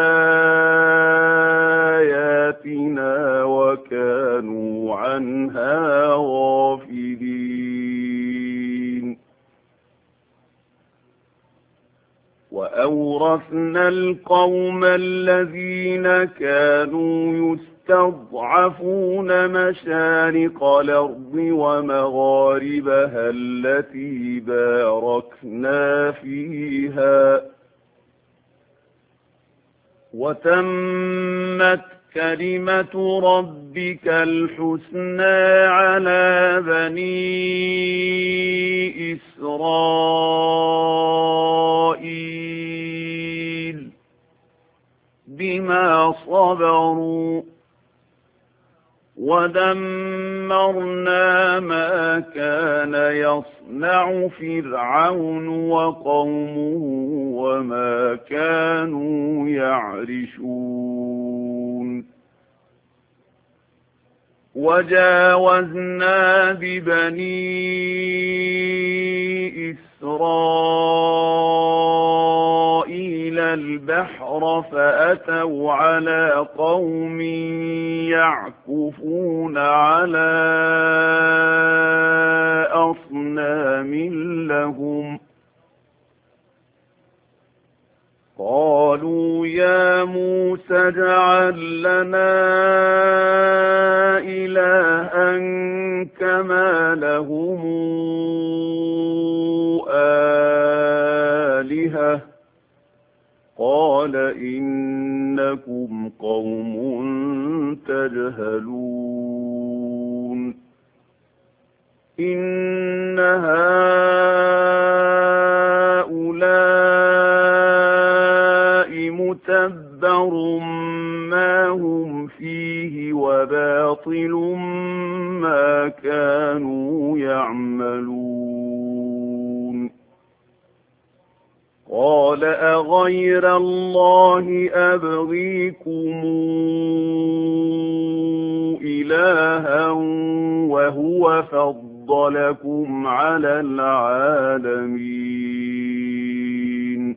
بآياتنا وكانوا عنها غافلين. وأورثنا القوم الذين كانوا يستضعفون يستضعفون مشارق الأرض ومغاربها التي باركنا فيها وتمت كلمة ربك الحسنى على بني إسرائيل بما صبروا ودمرنا ما كان يصنع فرعون وقومه وما كانوا يعرشون. وجاوزنا ببني إسرائيل البحر فأتوا على قوم يعكفون على أصنام لهم قالوا يا موسى اجعل لنا إلها كما لهم آلهة قال إنكم قوم تجهلون. إِنَّ هَٰؤُلَاءِ مُتَبَّرٌ مَّا هُمْ فِيهِ وَبَاطِلٌ مَّا كَانُوا يَعْمَلُونَ قَالَ أَغَيْرَ اللَّهِ أَبْغِيكُمْ إِلَٰهًا وَهُوَ فَضَّلَكُمْ عَلَى الْعَالَمِينَ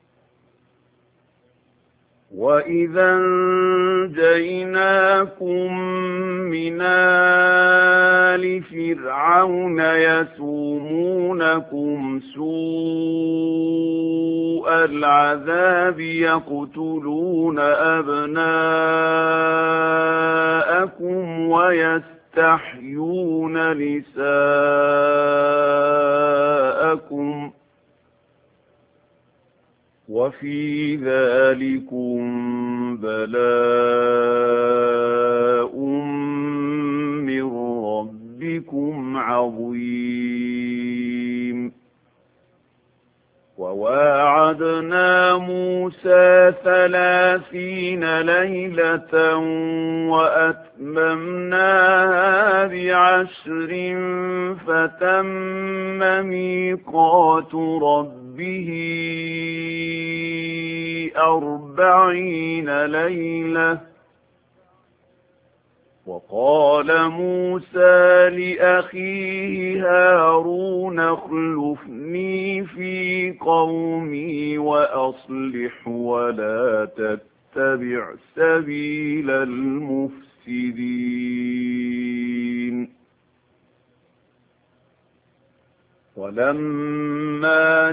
وَإِذَا أَنجَيْنَاكُم مِّنْ آلِ فِرْعَوْنَ يَسُومُونَكُمْ سُوءَ الْعَذَابِ يَقْتُلُونَ أَبْنَاءَكُمْ وَيَسْتَحْيُونَ نِسَاءَكُمْ وَفِي ذَلِكُمْ بَلَاءٌ مِّن رَّبِّكُمْ عَظِيمٌ وَوَاعَدْنَا مُوسَىٰ ثَلَاثِينَ لَيْلَةً وَأَتْمَمْنَاهَا بِعَشْرٍ فَتَمَّ مِيقَاتُ رَبِّهِ أَرْبَعِينَ لَيْلَةً وَقَالَ مُوسَىٰ لِأَخِيهِ هَارُونَ اخْلُفْنِي فِي قَوْمِي وَأَصْلِحْ وَلَا تَتَّبِعْ سَبِيلَ الْمُفْسِدِينَ وَلَمَّا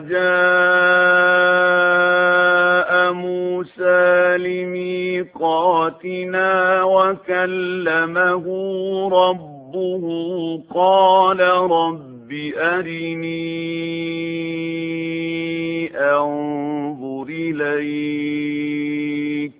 جَاءَ مُوسَىٰ لِمِيقَاتِنَا وَكَلَّمَهُ رَبُّهُ قَالَ رَبِّ أَرِنِي أَنظُرْ إِلَيْكَ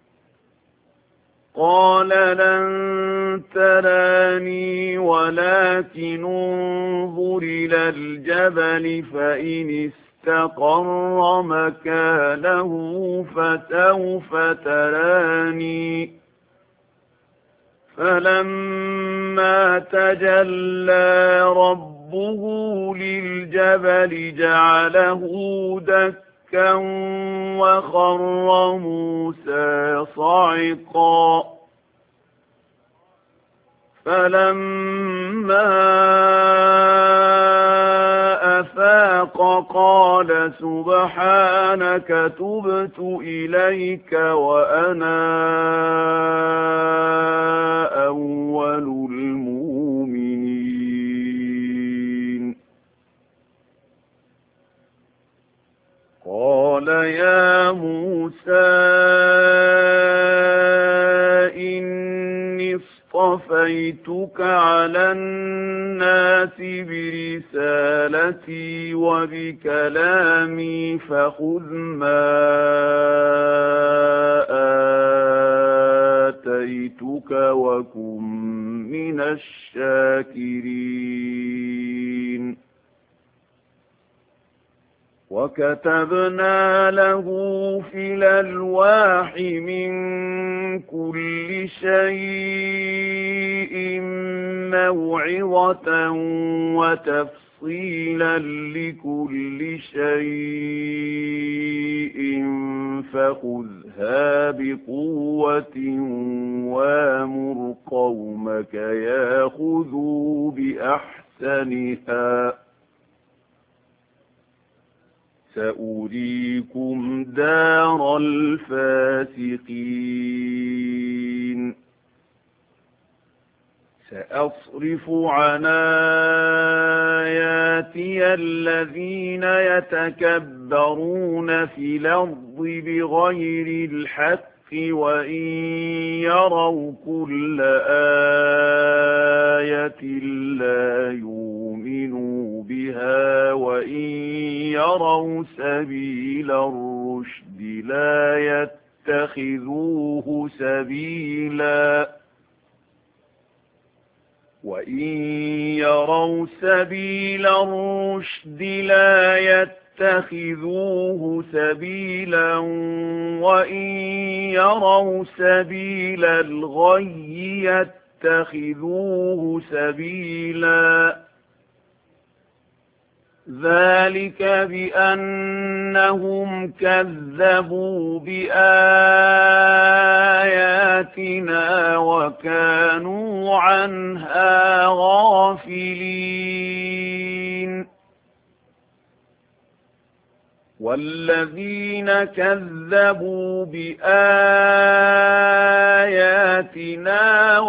قَالَ لَن تَرَانِي وَلَكِنِ انظُرْ إِلَى الْجَبَلِ فَإِنِ اسْتَقَرَّ مَكَانَهُ فَسَوْفَ تَرَانِي فَلَمَّا تَجَلَّىٰ رَبُّهُ لِلْجَبَلِ جَعَلَهُ دَكًّا وَخَرَّ مُوسَىٰ صَعِقًا فَلَمَّا أَفَاقَ قَالَ سُبْحَانَكَ تُبْتُ إِلَيْكَ وَأَنَا أَوَّلُ الْمُؤْمِنِينَ قَالَ يَا مُوسَىٰ إِنِّي اصْطَفَيْتُكَ عَلَى النَّاسِ بِرِسَالَتِي وَبِكَلَامِي فَخُذْ مَا آتَيْتُكَ وَكُن مِّنَ الشَّاكِرِينَ وَكَتَبْنَا لَهُ فِي الْأَلْوَاحِ مِن كُلِّ شَيْءٍ مَّوْعِظَةً وَتَفْصِيلًا لِّكُلِّ شَيْءٍ فَخُذْهَا بِقُوَّةٍ وَأْمُرْ قَوْمَكَ يَأْخُذُوا بِأَحْسَنِهَا سَأُرِيكُمْ دَارَ الْفَاسِقِينَ سَأَصْرِفُ عَنْ آيَاتِيَ الَّذِينَ يَتَكَبَّرُونَ فِي الْأَرْضِ بِغَيْرِ الْحَقِّ وَإِن يَرَوْا كُلَّ آيَةٍ لَّا يُؤْمِنُوا بِهَا وَإِن يَرَوْا سَبِيلَ الرُّشْدِ لَا يَتَّخِذُوهُ سَبِيلًا وإن يروا سبيل الرشد لا يتخذوه سبيلا وإن يروا سبيل الغي يتخذوه سبيلا ذلك بأنهم كذبوا بآياتنا وكانوا عنها غافلين والذين كذبوا بآياتنا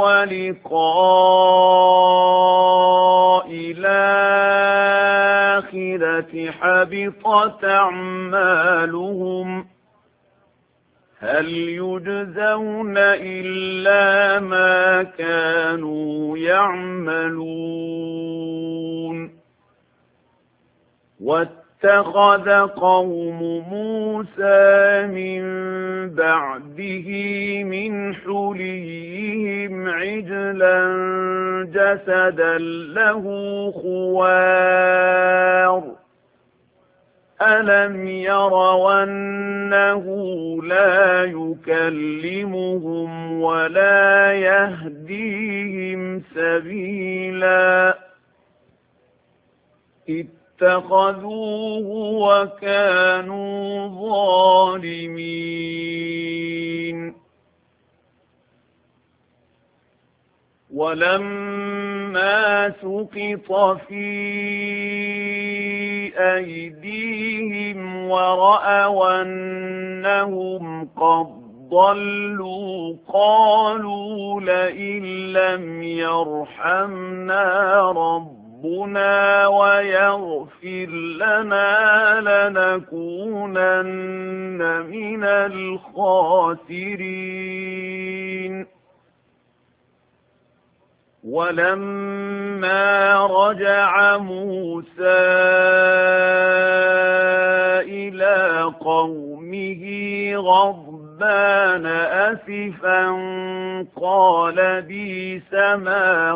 ولقاء الآخرة حبطت أعمالهم هل يجزون إلا ما كانوا يعملون واتخذ قوم موسى من بعده من حليهم عجلا جسدا له خوار ألم يروا أنه لا يكلمهم ولا يهديهم سبيلا اتخذوه وكانوا ظالمين ولما سقط في أيديهم ورأوا أنهم قد ضلوا قالوا لئن لم يرحمنا ربنا ويغفر لنا لنكونن من الخاسرين ولما رجع موسى إلى قومه غضبان أسفا قال بئس ما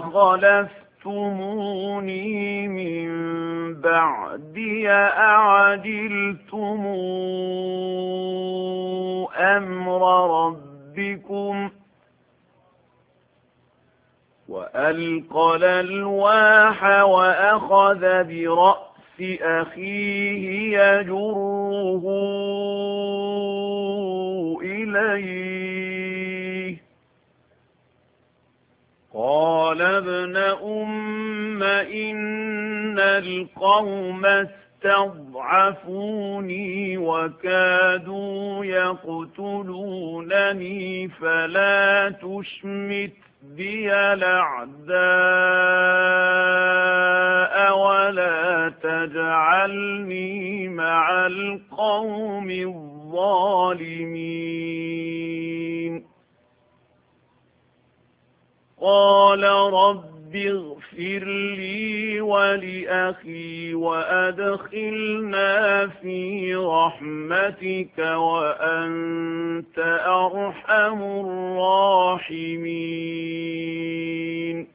خلفتموني من بعدي أعجلتم أمر ربكم وألقى الألواح وأخذ برأس أخيه يجره إليه قال ابن أم إن القوم استضعفوني وكادوا يقتلونني فلا تشمت بي الأعداء ولا تجعلني مع القوم الظالمين قال رب اغفر لي ولأخي وأدخلنا في رحمتك وأنت أرحم الراحمين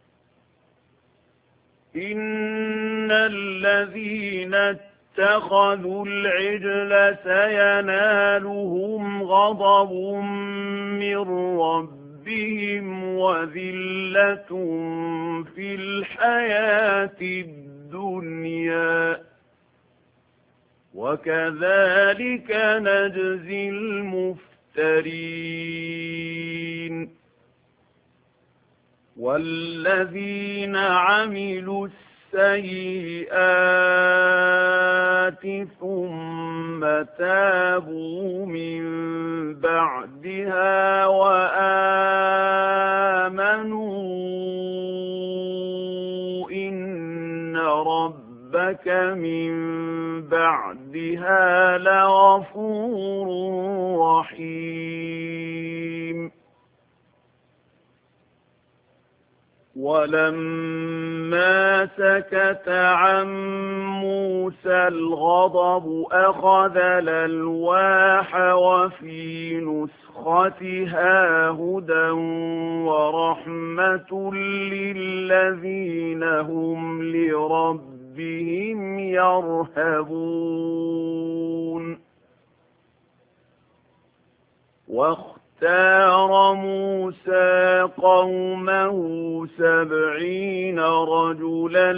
إن الذين اتخذوا العجل سينالهم غضب من ربهم بهم وذلة في الحياة الدنيا وكذلك نجزي المفترين والذين عملوا السيئات ثم تابوا من بعدها وآمنوا إن ربك من بعدها لغفور رحيم ولما فلما سكت عن موسى الغضب أخذ الألواح وفي نسختها هدى ورحمة للذين هم لربهم يرهبون. واختار موسى قومه سبعين رجلا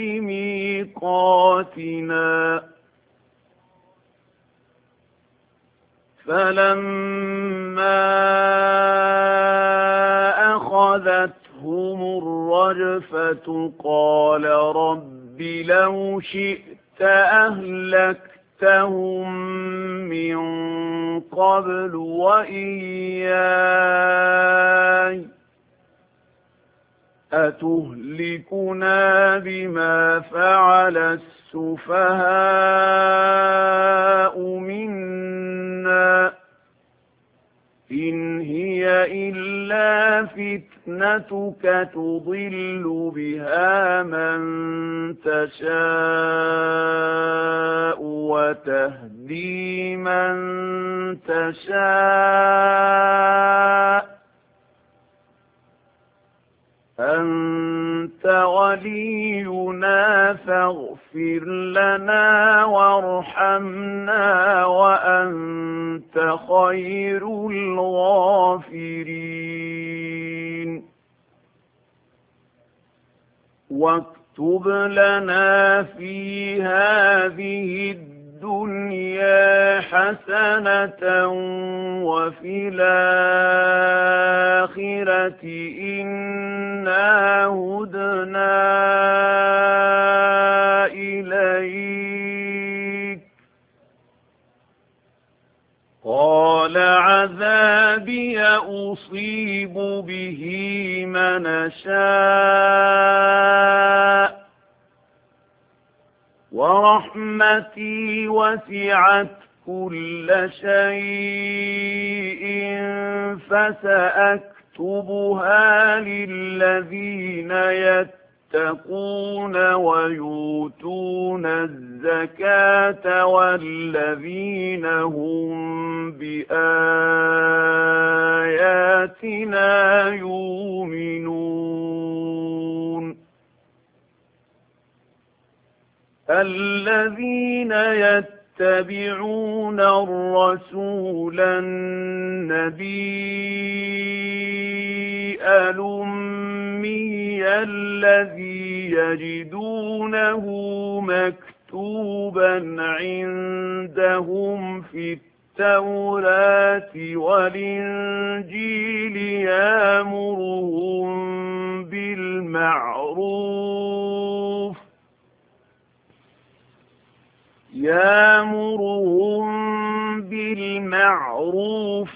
لميقاتنا فلما أخذتهم الرجفة قال رب لو شئت أهلكتهم من قبل وإياي أتهلكنا بما فعل السفهاء منا إن هي إلا فتنتك تضل بها من تشاء وتهدي من تشاء أنت ولينا فاغفر لنا وارحمنا وأنت خير الغافرين. واكتب لنا في هذه الدنيا حسنة وفي الآخرة إنا هدنا إليك قال عذابي أصيب به من أشاء ورحمتي وسعت كل شيء فسأكتبها للذين يتقون ويؤتون الزكاة والذين هم بآياتنا يؤمنون. الذين يتبعون الرسول النبي الأمي الذي يجدونه مكتوبا عندهم في التوراة والإنجيل يأمرهم بالمعروف يأمرهم بالمعروف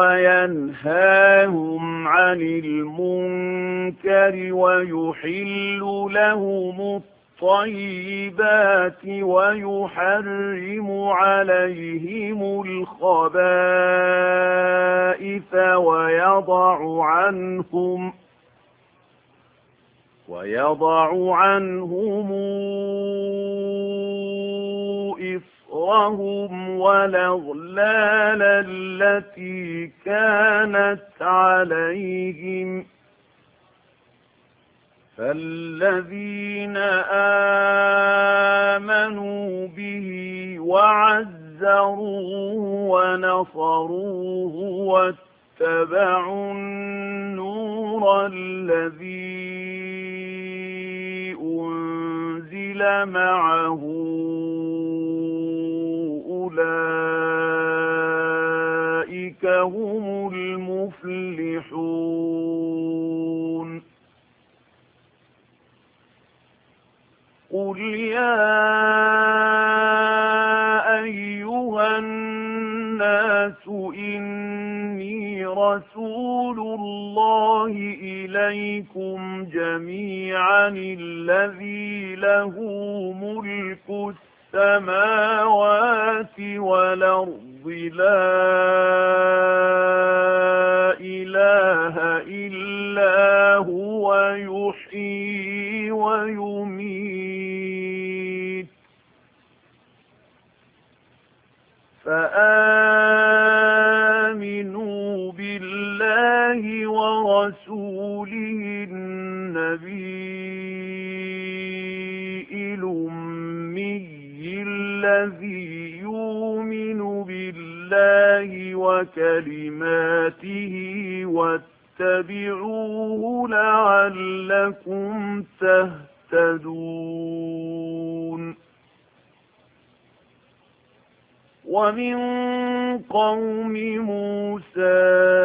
وينهاهم عن المنكر ويحل لهم الطيبات ويحرم عليهم الخبائث ويضع عنهم ويضع عنهم إصرهم والأغلال التي كانت عليهم فالذين آمنوا به وعزروه ونصروه واتبعوا النور الذي أنزل معه أولئك هم المفلحون. قل يا أيها الناس إني رسول الله إليكم جميعا الذي له ملك السماوات والأرض لا إله إلا هو يحيي ويميت بالله ورسوله النبي الأمي الذي يؤمن بالله وكلماته واتبعوه لعلكم تهتدون. ومن قوم موسى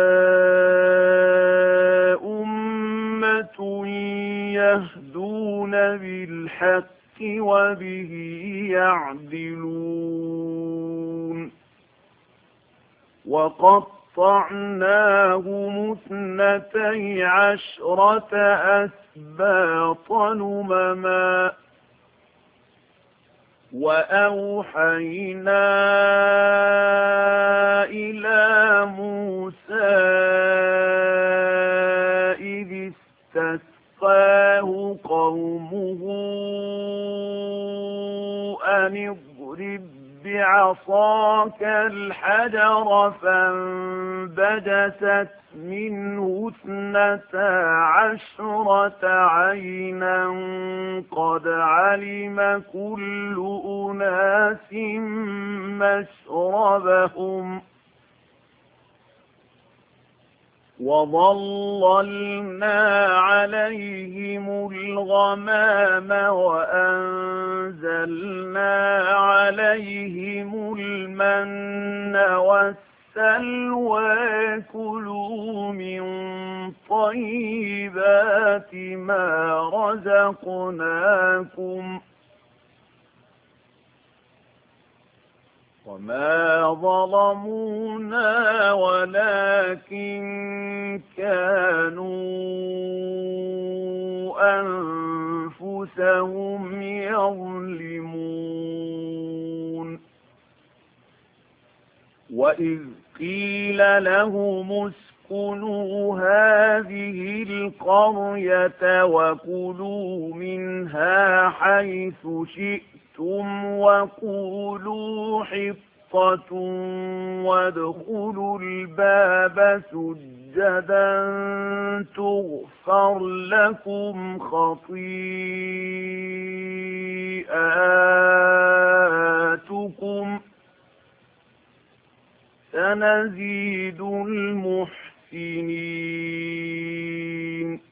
أمة يهدون بالحق وبه يعدلون. وقطعناهم اثنتي عشرة أسباطا أمما وأوحينا إلى موسى إذ استسقاه قومه أن اضرب بعصاك الحجر فانبجست منه اثنتا عشرة عينا قد علم كل أناس مشربهم وظللنا عليهم الغمام وأنزلنا عليهم المن والسلوى كلوا من طيبات ما رزقناكم وما ظلمونا ولكن كانوا أنفسهم يظلمون. وإذ قيل لهم اسكنوا هذه القرية وكلوا منها حيث شئتم وقولوا حطة وادخلوا الباب سجدا تغفر لكم خطيئاتكم سنزيد المحسنين.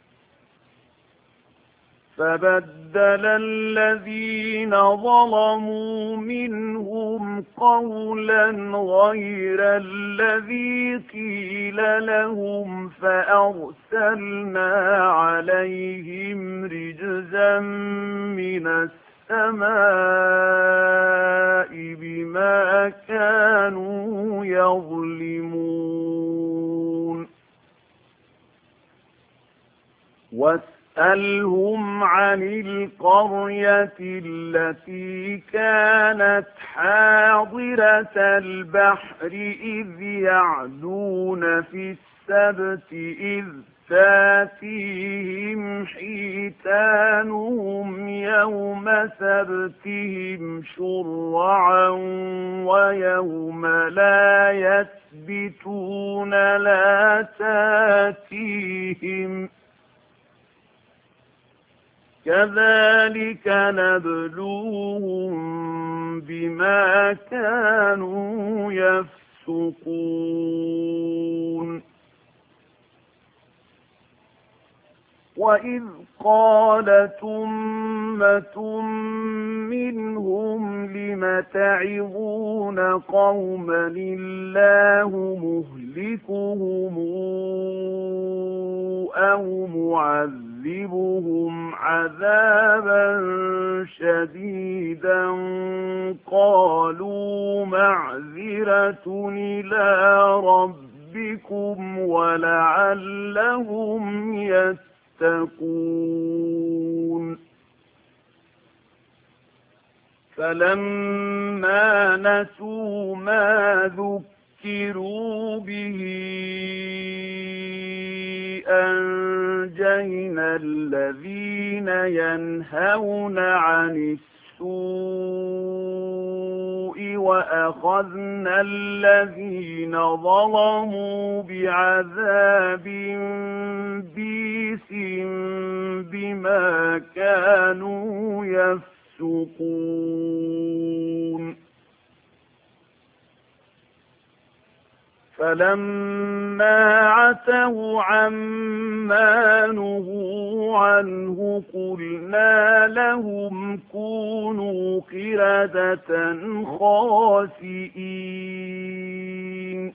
فبدل الذين ظلموا منهم قولا غير الذي قيل لهم فأرسلنا عليهم رجزا من السماء بما كانوا يظلمون. واسألهم عن القرية التي كانت حاضرة البحر إذ يعدون في السبت إذ تأتيهم حيتانهم يوم سبتهم شرعا ويوم لا يسبتون لا تأتيهم كذلك نبلوهم بما كانوا يفسقون. وإذ قالت أمة منهم لم تعظون قوما الله مهلكهم أو معذبهم عذابا شديدا قالوا معذرة إلى ربكم ولعلهم يتقون. فلما نسوا ما ذكروا به أنجينا الذين ينهون عن السوء وأخذنا الذين ظلموا بعذاب بئيس بما كانوا يفسقون فلما عتوا عما نهوا عنه قلنا لهم كونوا قردة خاسئين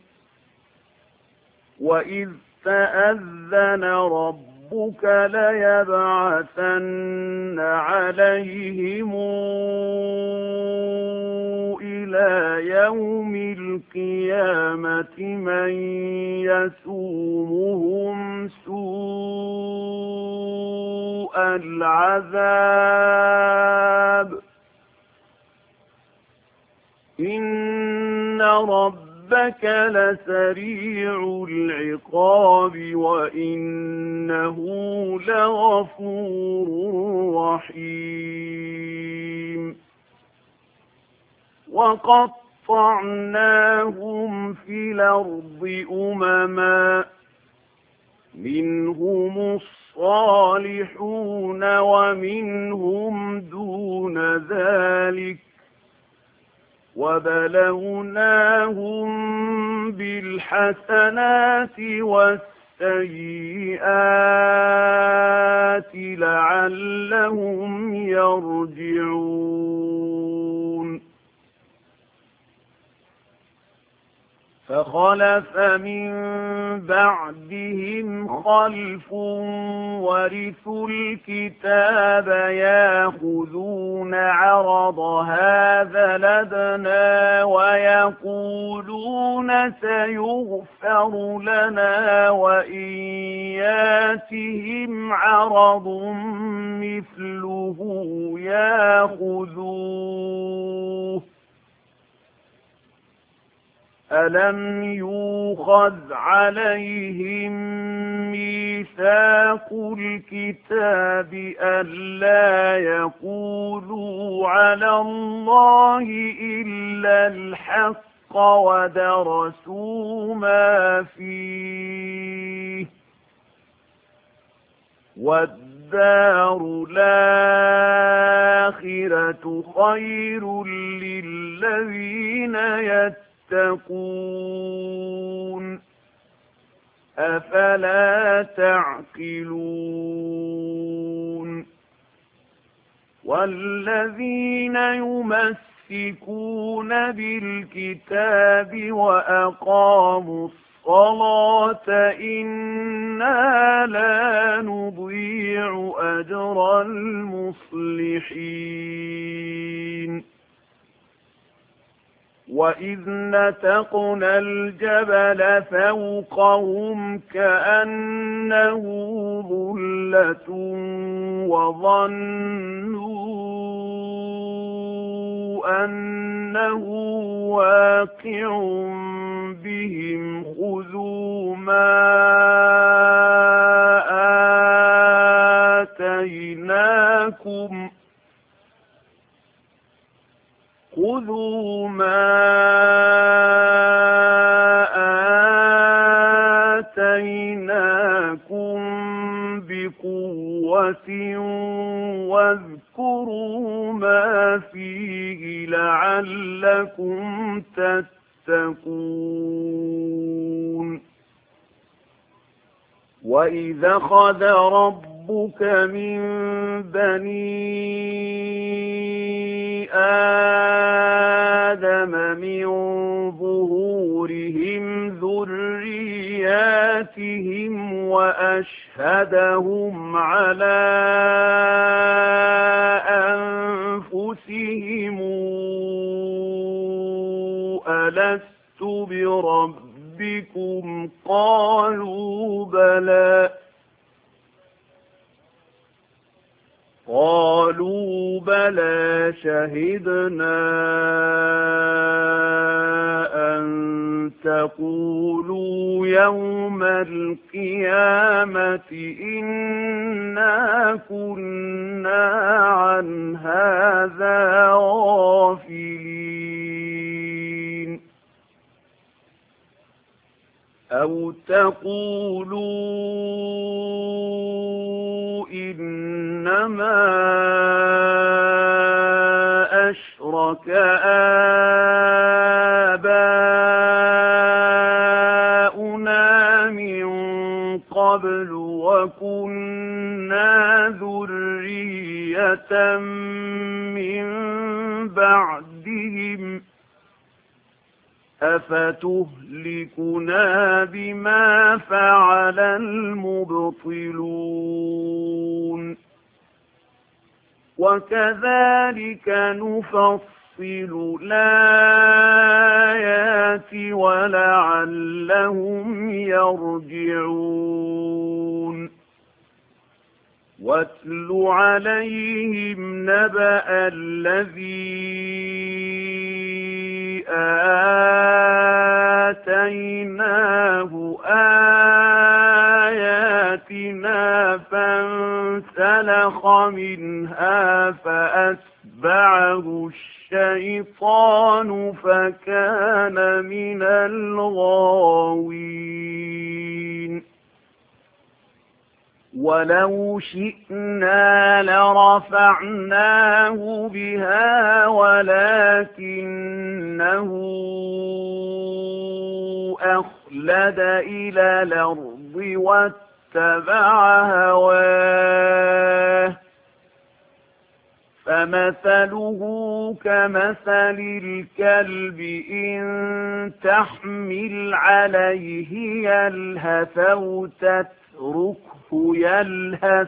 وإذ تأذن ربك ليبعثن عليهم إلى يوم القيامة من يسومهم سوء العذاب إن ربك لسريع العقاب وإنه لغفور رحيم وقطعناهم في الأرض أمما منهم الصالحون ومنهم دون ذلك وبلوناهم بالحسنات والسيئات لعلهم يرجعون فخلف من بعدهم خلف ورثوا الكتاب ياخذون عرض هذا لدنا ويقولون سيغفر لنا وإن ياتهم عرض مثله ياخذوه ألم يُؤْخَذْ عليهم ميثاق الكتاب ألا يقولوا على الله إلا الحق ودرسوا ما فيه والدار الآخرة خير للذين يتقون تتقون أفلا تعقلون والذين يمسكون بالكتاب وأقاموا الصلاة إنا لا نضيع أجر المصلحين وإذ نتقنا الجبل فوقهم كأنه ظلة وظنوا أنه واقع بهم خذوا ما آتيناكم خذوا ما آتيناكم بقوة واذكروا ما فيه لعلكم تتقون وإذا أخذ ربك من بني آدم من ظهورهم ذرياتهم وأشهدهم على أنفسهم ألست بربكم قالوا بلى قالوا بلى شهدنا أن تقولوا يوم القيامة إنا كنا عن هذا غافلين أَوْ تَقُولُوا إِنَّمَا أَشْرَكَ آبَاؤُنَا مِن قَبْلُ وَكُنَّا ذُرِّيَّةً مِّن بَعْدِهِمْ أَفَتُهْلِكُنَا بِمَا فَعَلَ الْمُبْطِلُونَ وَكَذَلِكَ نُفَصِّلُ الْآيَاتِ وَلَعَلَّهُمْ يَرْجِعُونَ وَاتْلُ عَلَيْهِمْ نَبَأَ الَّذِي آتَيْنَاهُ آيَاتِنَا فَانسَلَخَ مِنْهَا فَأَتْبَعَهُ الشَّيْطَانُ فَكَانَ مِنَ الْغَاوِينَ وَلَوْ شِئْنَا لَرَفَعْنَاهُ بِهَا وَلَكِنَّهُ أَخْلَدَ إِلَى الْأَرْضِ وَاتَّبَعَ هَوَاهُ فَمَثَلُهُ كَمَثَلِ الْكَلْبِ إِن تَحْمِلْ عَلَيْهِ يَلْهَثْ أَوْ تَتْرُكْهُ يلهث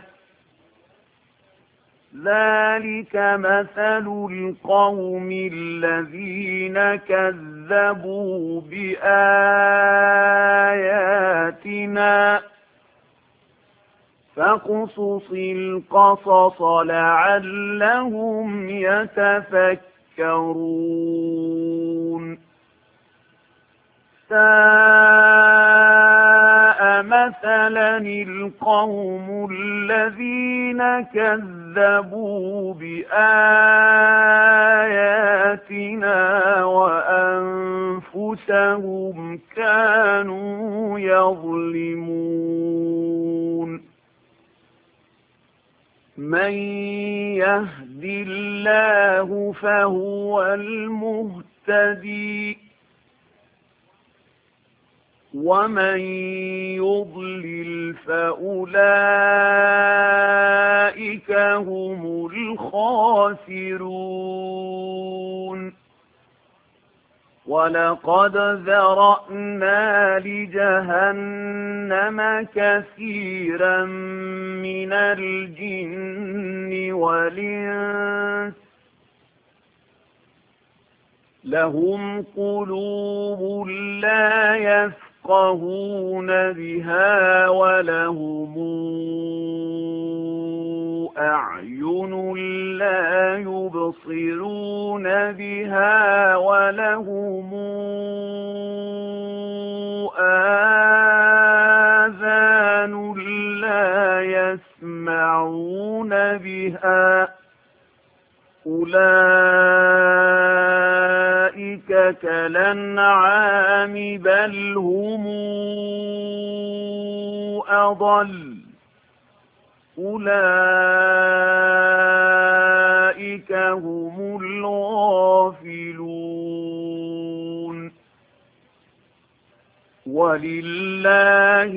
ذلك مثل القوم الذين كذبوا بآياتنا فاقصص القصص لعلهم يتفكرون ساء مثلا القوم الذين كذبوا بآياتنا وأنفسهم كانوا يظلمون من يهد الله فهو المهتدي ومن يضلل فأولئك هم الخاسرون ولقد ذرأنا لجهنم كثيرا من الجن والإنس لهم قلوب لا يفقهون بها ولهم أعين لا يبصرون بها ولهم آذان لا يسمعون بها أولئك كالأنعام بل هم أضل أولئك هم الغافلون ولله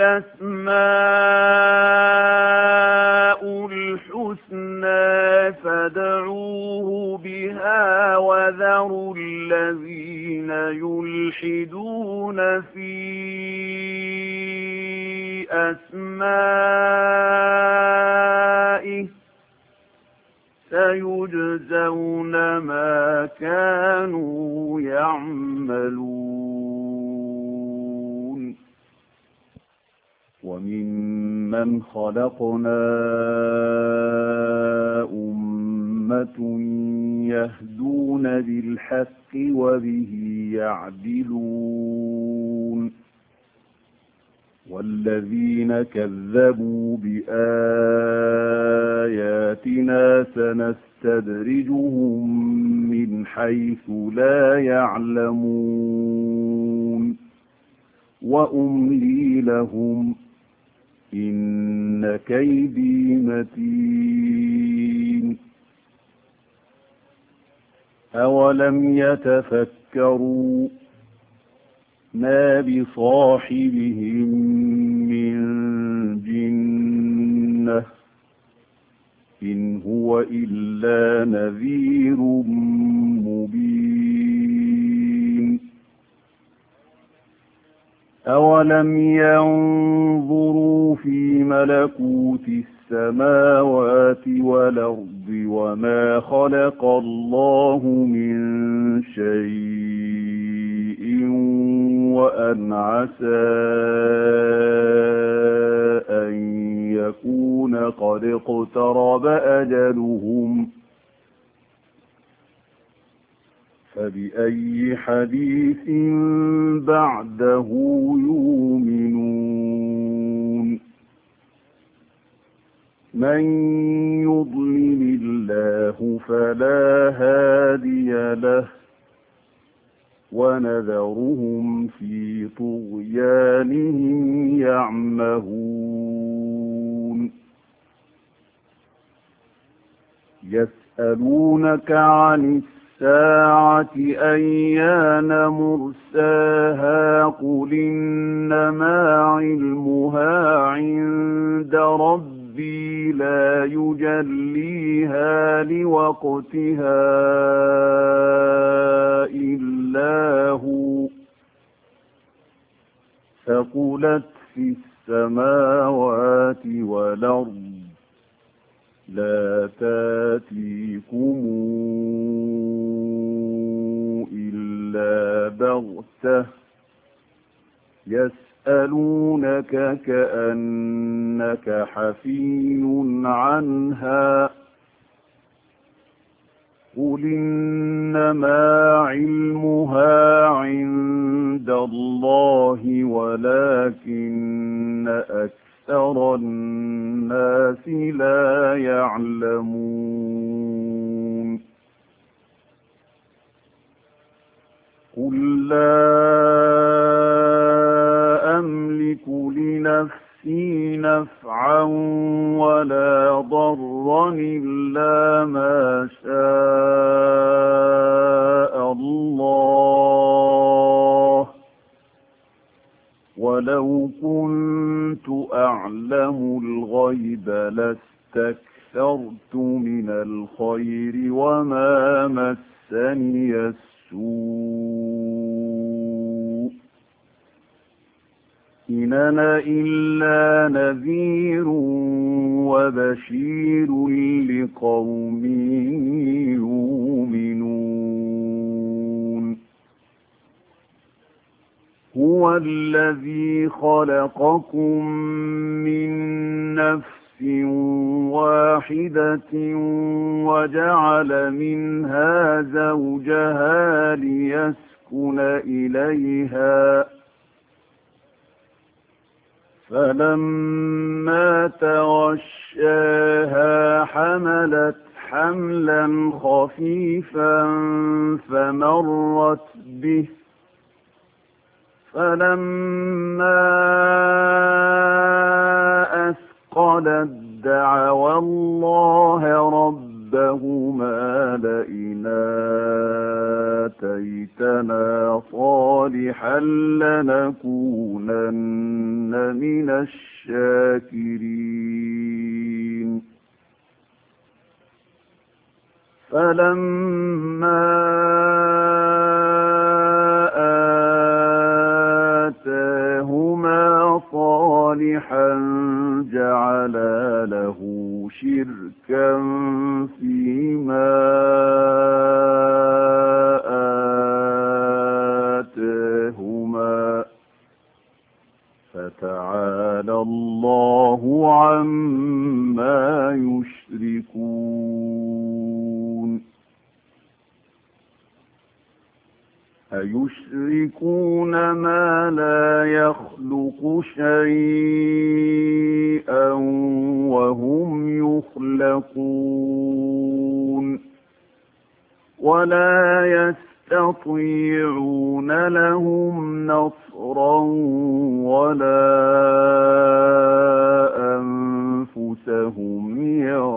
الأسماء الحسنى فادعوه بها وذروا الذين يلحدون في أسمائه سيجزون ما كانوا يعملون وممن خلقنا أمة يهدون بالحق وبه يعدلون والذين كذبوا بآياتنا سنستدرجهم من حيث لا يعلمون وأملي لهم إن كيدي متين أولم يتفكروا ما بصاحبهم من جنة إن هو إلا نذير مبين أولم ينظروا في ملكوت السماوات والأرض وما خلق الله من شيء وأن عسى أن يكون قد اقترب أجلهم فبأي حديث بعده يؤمنون من يضلل الله فلا هادي له ونذرهم في طغيانهم يعمهون يسألونك عن الساعة أيان مرساها قل إنما علمها عند ربي لا يجليها لوقتها إلا هو ثقلت في السماوات والأرض لا تاتيكم إلا بغتة يسألونك كأنك حفي عنها قل إنما علمها عند الله ولكن أكثر الناس لا يعلمون قل لا أملك لنفسي نفعا ولا ضرا إلا ما شاء الله ولو كنت أعلم الغيب لاستكثرت من الخير وما مسني السوء إن أنا إلا نذير وبشير لقوم يؤمنون هو الذي خلقكم من نفس واحدة وجعل منها زوجها ليسكن إليها فلما تغشاها حملت حملا خفيفا فمرت به فلما أثقلت دعوا الله ربهما لئن آتيتنا صالحا لنكونن من الشاكرين فلما آتاهما صالحا جعلا له شركا فيما آتاهما فتعالى الله عما يشركون أيشركون ما لا يخلق شيئا وهم يخلقون ولا يستطيعون لهم نصرا ولا أنفسهم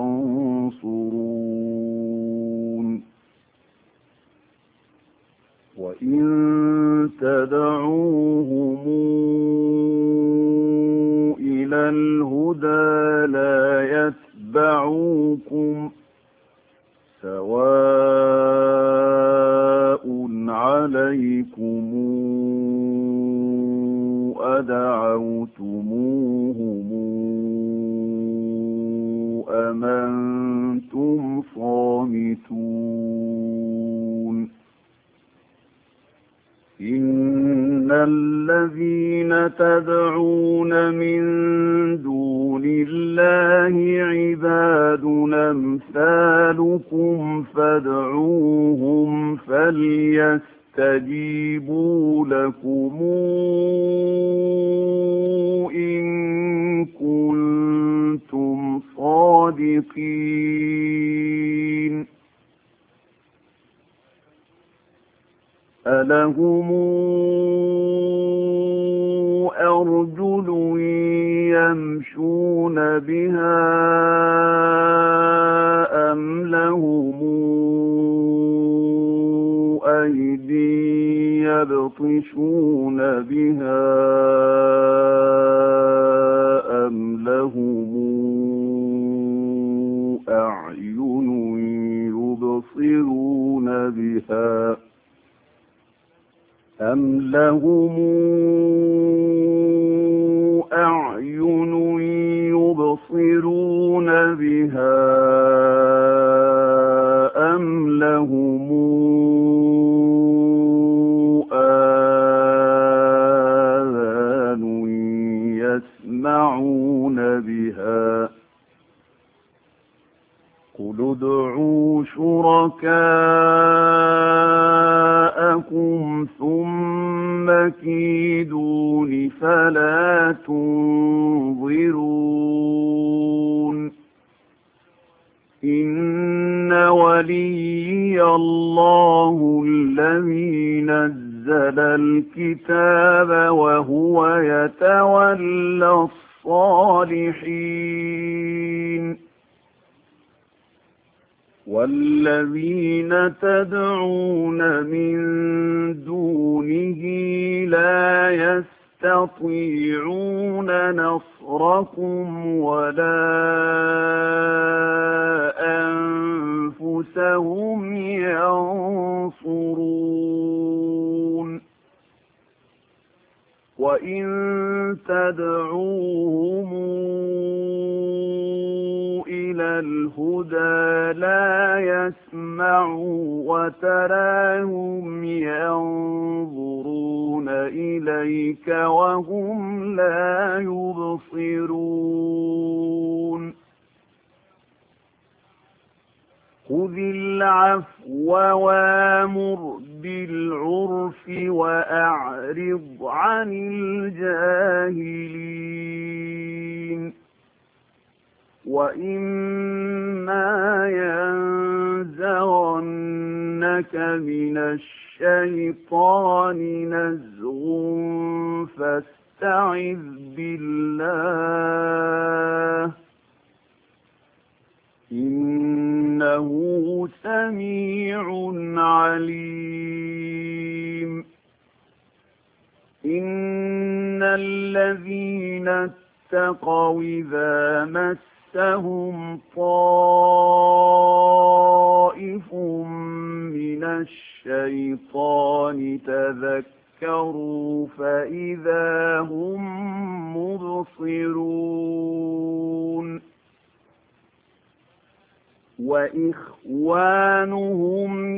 ينصرون وإن تدعوهم إلى الهدى لا يتبعوكم سواء عليكم أدعوتموهم أم أنتم صامتون إن الذين تدعون من دون الله عباد أمثالكم فادعوهم فليستجيبوا لكم إن كنتم صادقين ألهم أرجل يمشون بها أم لهم أيدي يبطشون بها أم لهم أعين يبصرون بها أم لهم أعين يبصرون بها أم لهم آذان يسمعون بها قل ادعوا شركاءكم ثم كيدون فلا تنظرون إن وليي الله الذي نزل الكتاب وهو يتولى الصالحين والذين تدعون من دونه لا يستطيعون نصركم ولا أنفسهم ينصرون وإن تدعوهم إلى الهدى لا يسمعوا وتراهم ينظرون إليك وهم لا يبصرون خذ العفو وامر بالعرف وأعرض عن الجاهلين وإما ينزغنك من الشيطان نزغ فاستعذ بالله إنه سميع عليم إن الذين اتقوا إذا مسهم طائف من الشيطان تذكروا فإذا هم مبصرون وإخوانهم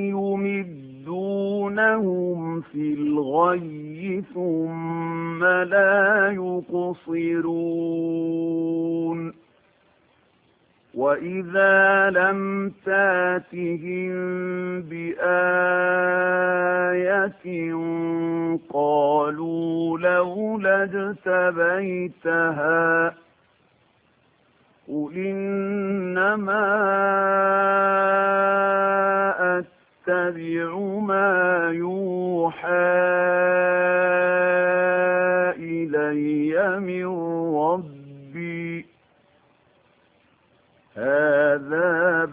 يمدونهم في الغي ثم لا يقصرون وإذا لم تاتهم بآية قالوا لولا اجتبيتها قل إنما أتبع ما يُوحَىٰ إِلَيَّ مِن رَّبِّي هَٰذَا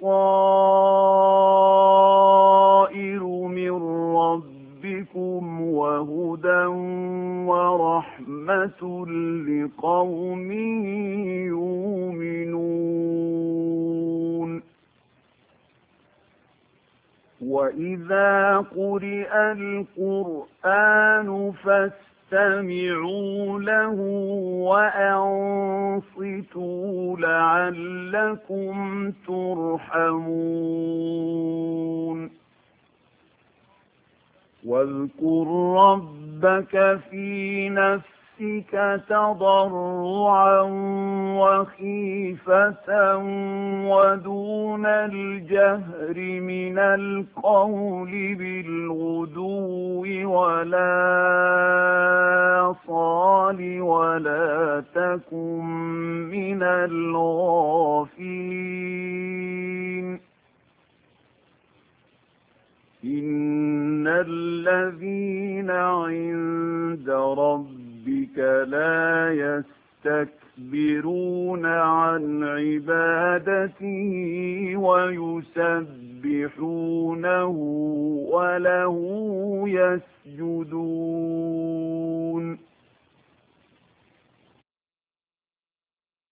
بَصَائِرُ مِن رَّبِّكُمْ وَهُدًى وَرَحْمَةٌ لِّقَوْمٍ يُؤْمِنُونَ وَإِذَا قُرِئَ الْقُرْآنُ فَاسْتَمِعُوا لَهُ وَأَنصِتُوا لَعَلَّكُمْ تُرْحَمُونَ وَاذْكُر رَّبَّكَ فِي نَفْسِكَ تَضَرُّعًا وَخِيفَةً وَدُونَ الْجَهْرِ مِنَ الْقَوْلِ بِالْغُدُوِّ وَالْآصَالِ وَلَا تَكُن مِّنَ الْغَافِلِينَ إِنَّ الَّذِينَ عِندَ رَبِّكَ لَا يَسْتَكْبِرُونَ عَنْ عِبَادَتِهِ وَيُسَبِّحُونَهُ وَلَهُ يَسْجُدُونَ